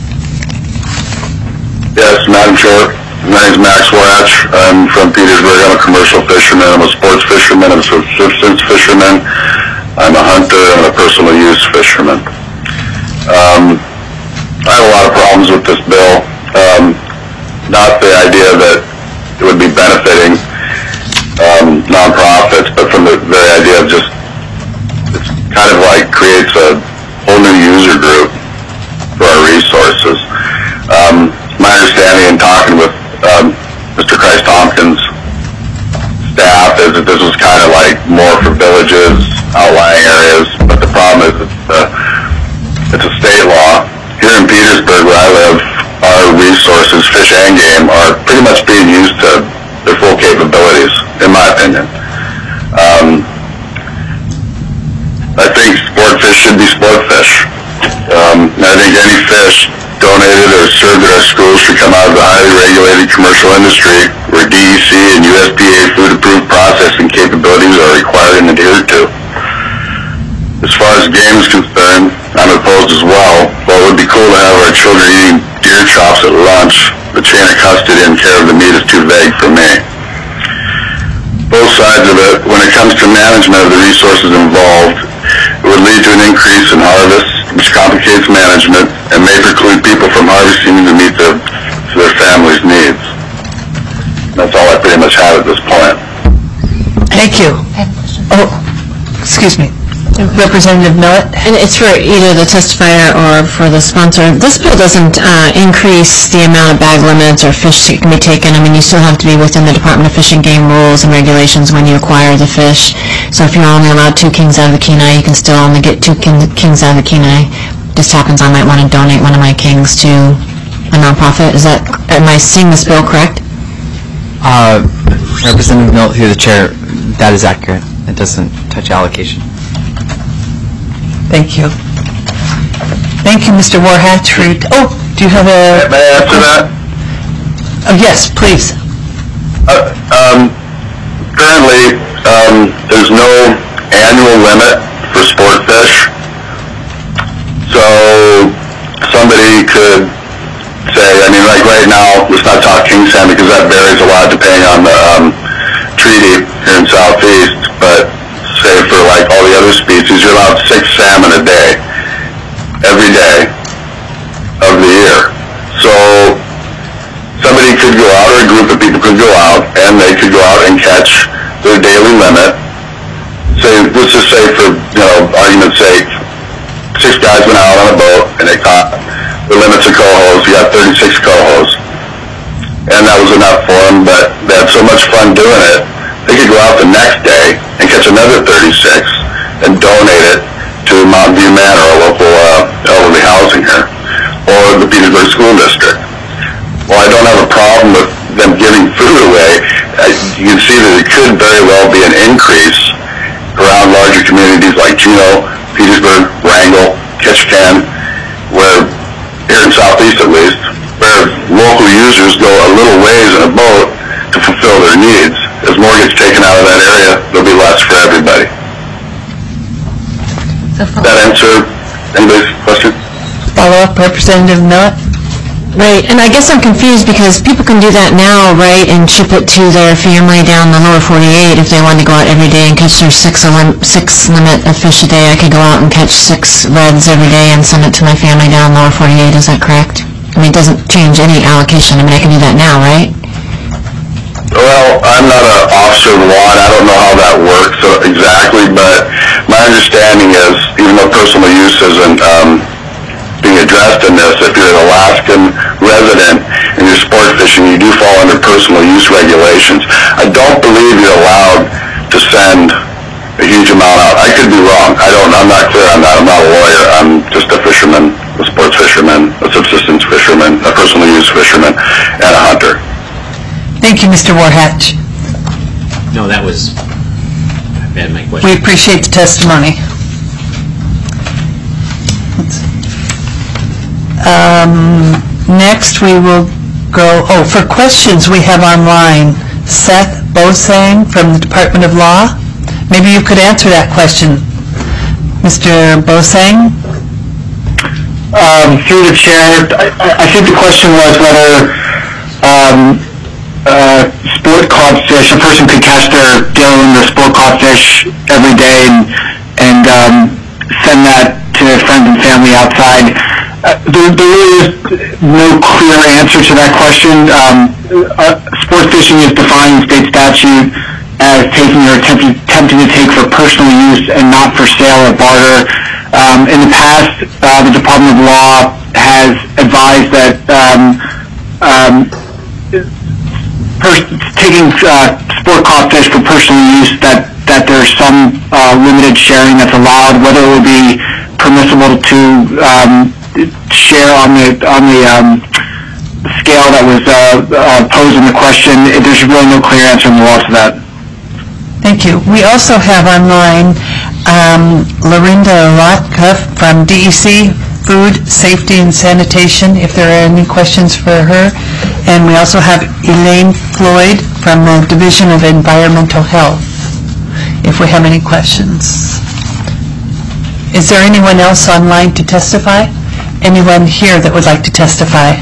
Yes, Madam Chair. My name is Max Warhatch. I'm from Petersburg. I'm a commercial fisherman. I'm a sports fisherman. I'm a subsistence fisherman. I'm a hunter. I'm a personal use fisherman. I have a lot of problems with this bill. Not the idea that it would be benefiting nonprofits, but from the very idea of just, it's kind of like creates a whole new user group for our resources. My understanding in talking with Mr. Christ Tompkins' staff is that this was kind of like more for villages, outlying areas, but the problem is it's a state law. Here in Petersburg, where I live, our resources, fish and game, are pretty much being used to their full capabilities, in my opinion. I think sport fish should be sport fish. I think any fish donated or served at our schools should come out of the highly regulated commercial industry where DEC and USDA food-approved processing capabilities are required and adhered to. As far as game is concerned, I'm opposed as well, but it would be cool to have our children eating deer chops at lunch. The chain of custody and care of the meat is too vague for me. Both sides of it, when it comes to management of the resources involved, it would lead to an increase in harvest, which complicates management and may preclude people from harvesting to meet their family's needs. That's all I pretty much have at this point. Thank you. Oh, excuse me. Representative Millett? And it's for either the testifier or for the sponsor. This bill doesn't increase the amount of bag limits or fish that can be taken. I mean, you still have to be within the Department of Fish and Game rules and regulations when you acquire the fish. So if you're only allowed 2 kings out of the Kenai, you can still only get 2 kings out of the Kenai. Just happens I might want to donate one of my kings to a nonprofit. Am I seeing this bill correct? Representative Millett, through the chair, that is accurate. It doesn't touch allocation. Thank you. Thank you, Mr. Warhatch. Oh, do you have a... May I answer that? Oh, yes, please. currently, there's no annual limit for sport fish. So somebody could say, I mean, like right now, let's not talk king salmon because that varies a lot depending on the treaty here in Southeast, but say for like all the other species, you're allowed 6 salmon a day, every day of the year. So somebody could go out, or a group of people could go out, and they could go out and catch their daily limit. Say, let's just say for, argument's sake, 6 guys went out on a boat and they caught the limits of cohos. You got 36 cohos. And that was enough for them, but they had so much fun doing it, they could go out the next day and catch another 36 and donate it to Mountain View Manor, a local elderly housing here, or the Petersburg School District. Well, I don't have a problem with them giving food away. You can see that it could very well be an increase around larger communities like Juneau, Petersburg, Wrangell, Ketchikan, where, here in Southeast at least, where local users go a little ways in a boat to fulfill their needs. As more gets taken out of that area, there'll be less for everybody. That answer anybody's question? Follow-up, Representative Millet? Right, and I guess I'm confused because people can do that now, right, and ship it to their family down the lower 48 if they want to go out every day and catch their 6 limit of fish a day. I could go out and catch 6 reds every day and send it to my family down lower 48, is that correct? I mean, it doesn't change any allocation. I mean, I can do that now, right? Well, I'm not an officer of the law, and I don't know how that works exactly, but my understanding is, even though personal use isn't being addressed in this, if you're an Alaskan resident and you're sport fishing, you do fall under personal use regulations. I don't believe you're allowed to send a huge amount out. I could be wrong. I'm not clear on that. I'm not a lawyer. I'm just a fisherman, a sports fisherman, a subsistence fisherman, a personal use fisherman, and a hunter. Thank you, Mr. Warhatch. No, that was, I had my question. We appreciate the testimony. Next, we will go, for questions we have online, Seth Bosang from the Department of Law. Maybe you could answer that question. Mr. Bosang? Through the chair, I think the question was whether sport caught fish, a person could catch their daily limit of sport caught fish every day and send that to their friends and family outside. There really is no clear answer to that question. Sport fishing is defined in state statute as taking or attempting to take for personal use and not for sale or barter. In the past, the Department of Law has advised that taking sport caught fish for personal use, that there's some limited sharing that's allowed. Whether it would be permissible to share on the scale that was posed in the question, there's really no clear answer in the law to that. Thank you. We also have online Lorinda Lotka from DEC, Food, Safety, and Sanitation, if there are any questions for her. And we also have Elaine Floyd from the Division of Environmental Health, if we have any questions. Is there anyone else online to testify? Anyone here that would like to testify?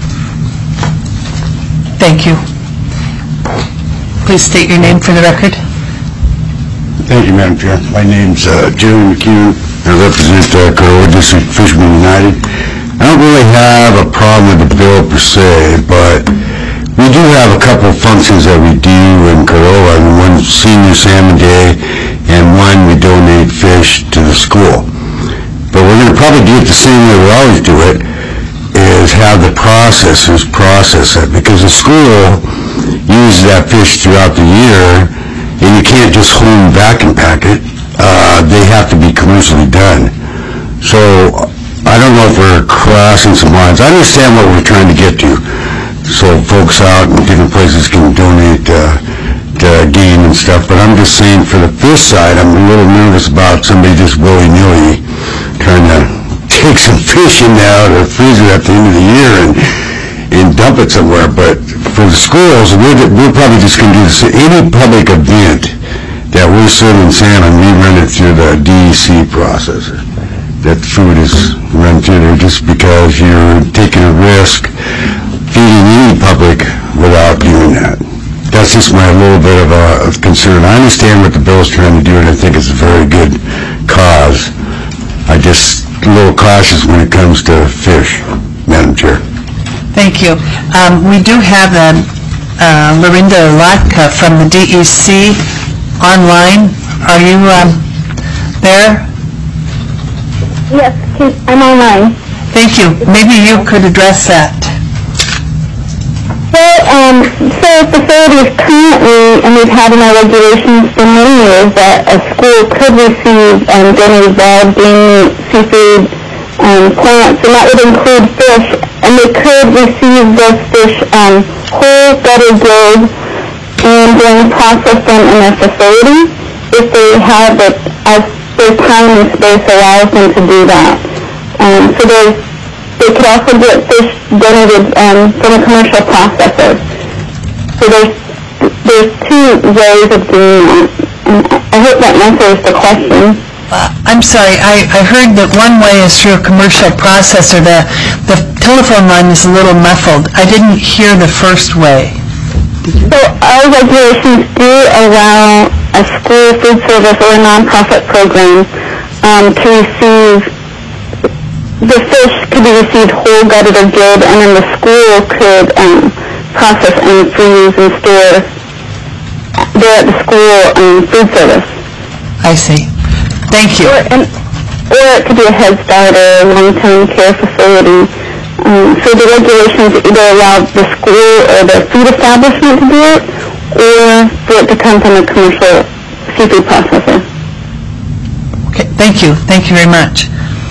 Thank you. Please state your name for the record. Thank you, Madam Chair. My name's Jeremy McHugh. I represent Corolla District Fishermen United. I don't really have a problem with the bill per se, but we do have a couple of functions that we do in Corolla. One's Senior Salmon Day, and one we donate fish to the school. But we're going to probably do it the same way we always do it, is have the processors process it, because the school uses that fish throughout the year, and you can't just hold them back and pack it. They have to be commercially done. So I don't know if we're crossing some lines. I understand what we're trying to get to, so folks out in different places can donate game and stuff, but I'm just saying for the fish side, I'm a little nervous about somebody just willy-nilly trying to take some fish in out of the freezer at the end of the year and dump it somewhere. But for the schools, we're probably just going to do this. Any public event that we're serving salmon, we run it through the DEC processor. That food is run through there just because you're taking a risk feeding any public without doing that. That's just my little bit of a concern. I understand what the bill is trying to do, and I think it's a very good cause. I just a little cautious when it comes to fish, Madam Chair. Thank you. We do have Lorinda Latka from the DEC online. Are you there? Yes, I'm online. Thank you. Maybe you could address that. Well, so facilities currently, and we've had in our regulations for many years, that a school could receive donated wild game meat, seafood, plants, and that would include fish, and they could receive those fish whole, gutted, grilled, and then process them in their facility if they have it as their time and space allows them to do that. So they could also get fish donated from a commercial processor. So there's two ways of doing that. And I hope that answers the question. I'm sorry, I heard that one way is through a commercial processor. The telephone line is a little muffled. I didn't hear the first way. So our regulations do allow a school food service or a nonprofit program to receive, the fish could be received whole, gutted, or grilled, and then the school could process and freeze and store there at the school food service. I see. Thank you. Or it could be a Head Start or a long-term care facility. So the regulations either allow the school or the food establishment to do it, or for it to come from a commercial seafood processor. Okay, thank you. Thank you very much.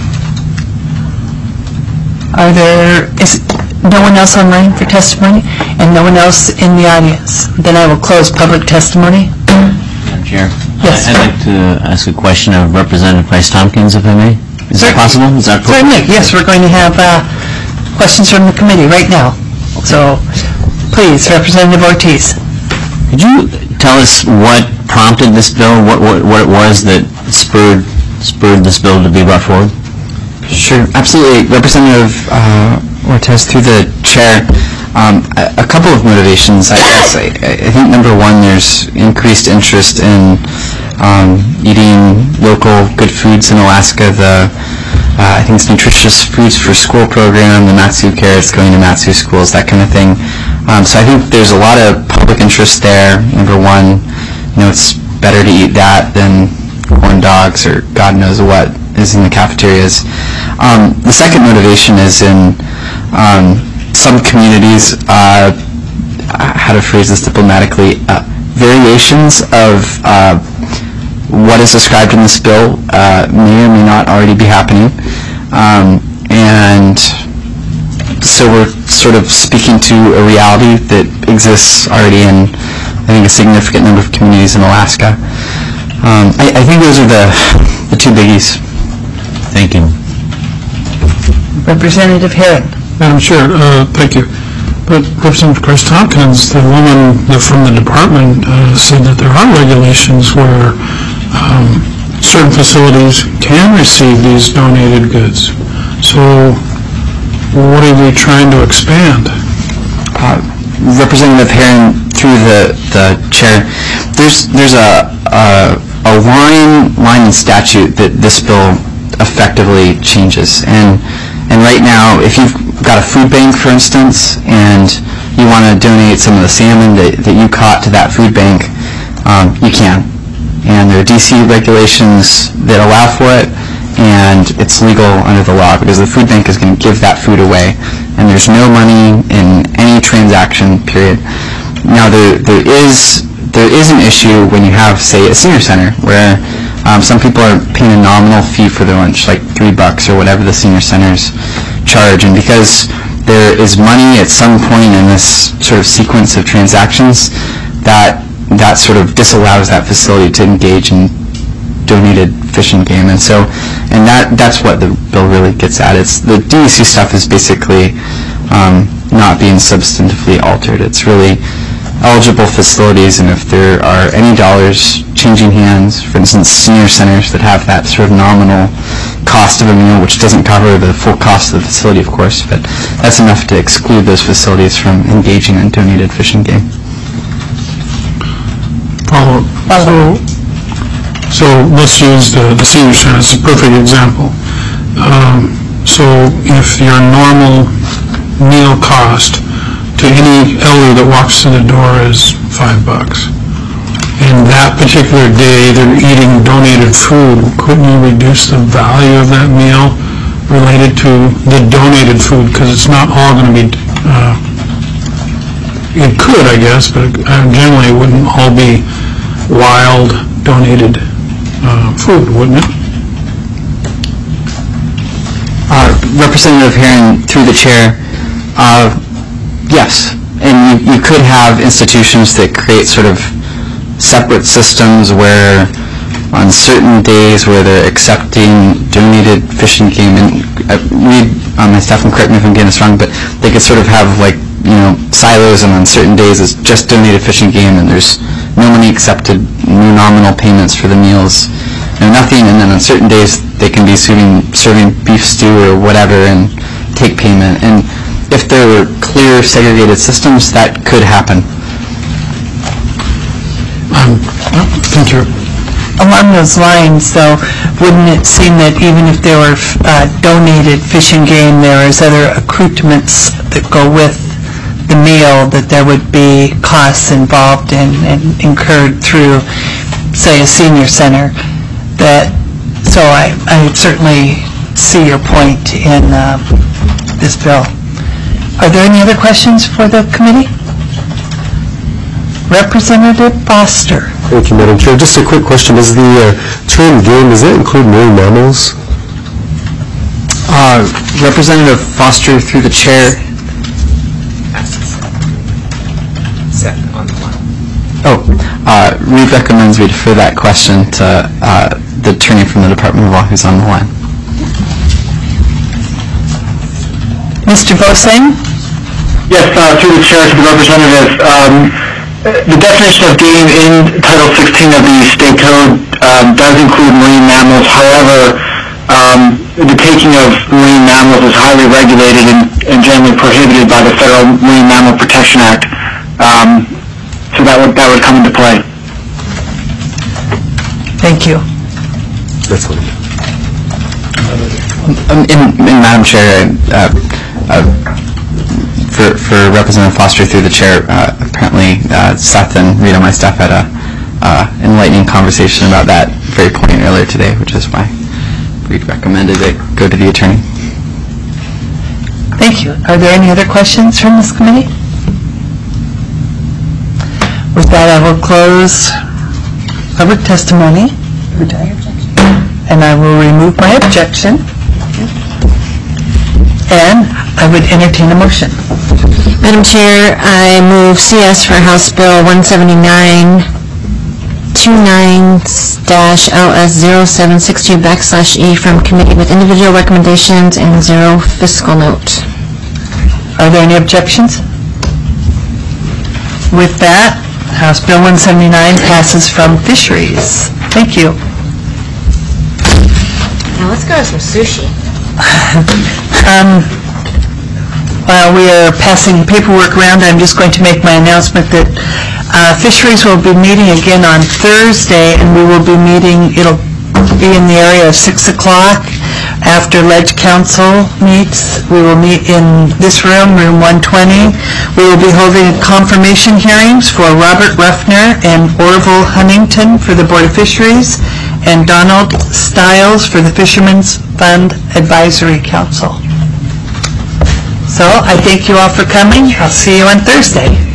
Is no one else online for testimony, and no one else in the audience? Then I will close public testimony. Madam Chair? Yes. I'd like to ask a question of Representative Price-Tompkins, if I may. Is that possible? Is that Certainly. Yes, we're going to have questions from the committee right now. So, please, Representative Ortiz. Could you tell us what prompted this bill, what it was that spurred this bill to be brought forward? Sure, absolutely. Representative Ortiz, through the chair, a couple of motivations, I guess. I think number one, there's increased interest in eating local good foods in Alaska. I think it's Nutritious Foods for School program, the Matsu carrots going to Matsu schools, that kind of thing. So I think there's a lot of public interest there. Number one, it's better to eat that than corn dogs or God knows what is in the cafeterias. The second motivation is in some communities, how to phrase this diplomatically, variations of what is described in this bill may or may not already be happening. And so we're sort of speaking to a reality that exists already in, I think, a significant number of communities in Alaska. I think those are the two biggies. Thank you. Representative Herron. Madam Chair, thank you. But Representative Price-Tompkins, the woman from the department, said that there are regulations where certain facilities can receive these donated goods. So what are we trying to expand? Representative Herron, through the chair, there's a line in statute that this bill effectively changes. And right now, if you've got a food bank, for instance, and you want to donate some of the salmon that you caught to that food bank, you can. And there are DC regulations that allow for it, and it's legal under the law because the food bank is going to give that food away, and there's no money in any transaction, period. Now, there is an issue when you have, say, a senior center where some people are paying a nominal fee for their lunch, like $3 or whatever the senior centers charge, and because there is money at some point in this sort of sequence of transactions, that sort of disallows that facility to engage in donated fish and game, and that's what the bill really gets at. It's the DEC stuff is basically not being substantively altered. It's really eligible facilities, and if there are any dollars changing hands, for instance, senior centers that have that sort of nominal cost of a meal, which doesn't cover the full cost of the facility, of course, but that's enough to exclude those facilities from engaging in donated fish and game. So let's use the senior center as a perfect example. So if your normal meal cost to any elder that walks through the door is $5, and that particular day they're eating donated food, couldn't you reduce the value of that meal related to the donated food? Because it's not all going to be, it could, I guess, but generally it wouldn't all be wild donated food, wouldn't it? Representative Herring, through the chair, yes. And you could have institutions that create sort of separate systems where on certain days where they're accepting donated fish and game, and read on my staff and correct me if I'm getting this wrong, but they could sort of have like, silos, and on certain days it's just donated fish and game and there's no money accepted, no nominal payments for the meals, nothing, and then on certain days they can be serving beef stew or whatever and take payment. And if there were clear segregated systems, that could happen. Thank you. Along those lines, though, wouldn't it seem that even if there were donated fish and game, there is other accoutrements that go with the meal, that there would be costs involved and incurred through, say, a senior center? So I certainly see your point in this bill. Are there any other questions for the committee? Representative Foster. Thank you, Madam Chair. Just a quick question. Is the term game, does that include marine mammals? Representative Foster, through the chair. Reed recommends we defer that question to the attorney from the Department of Law who's on the line. Mr. Voseng? Yes, through the chair to the representative. The definition of game in Title 16 of the state code does include marine mammals. However, the taking of marine mammals is highly regulated and generally prohibited by the Federal Marine Mammal Protection Act. So that would come into play. Thank you. That's what Madam Chair, for Representative Foster, through the chair, apparently Seth and Rita, my staff, had a enlightening conversation about that very point earlier today, which is why Reed recommended it go to the attorney. Thank you. Are there any other questions from this committee? With that, I will close public testimony, and I will remove my objection, and I would entertain a motion. Madam Chair, I move CS for House Bill 179-29-LS0762/E from committee with individual recommendations and zero fiscal note. Are there any objections? With that, House Bill 179 passes from Fisheries. Thank you. Now let's go to some sushi. While we are passing paperwork around, I'm just going to make my announcement that Fisheries will be meeting again on Thursday, and we will be meeting, it'll be in the area of 6 o'clock. After Ledge Council meets, we will meet in this room, room 120. We will be holding confirmation hearings for Robert Ruffner and Orville Huntington for the Board of Fisheries, and Donald Stiles for the Fishermen's Fund Advisory Council. So I thank you all for coming. I'll see you on Thursday.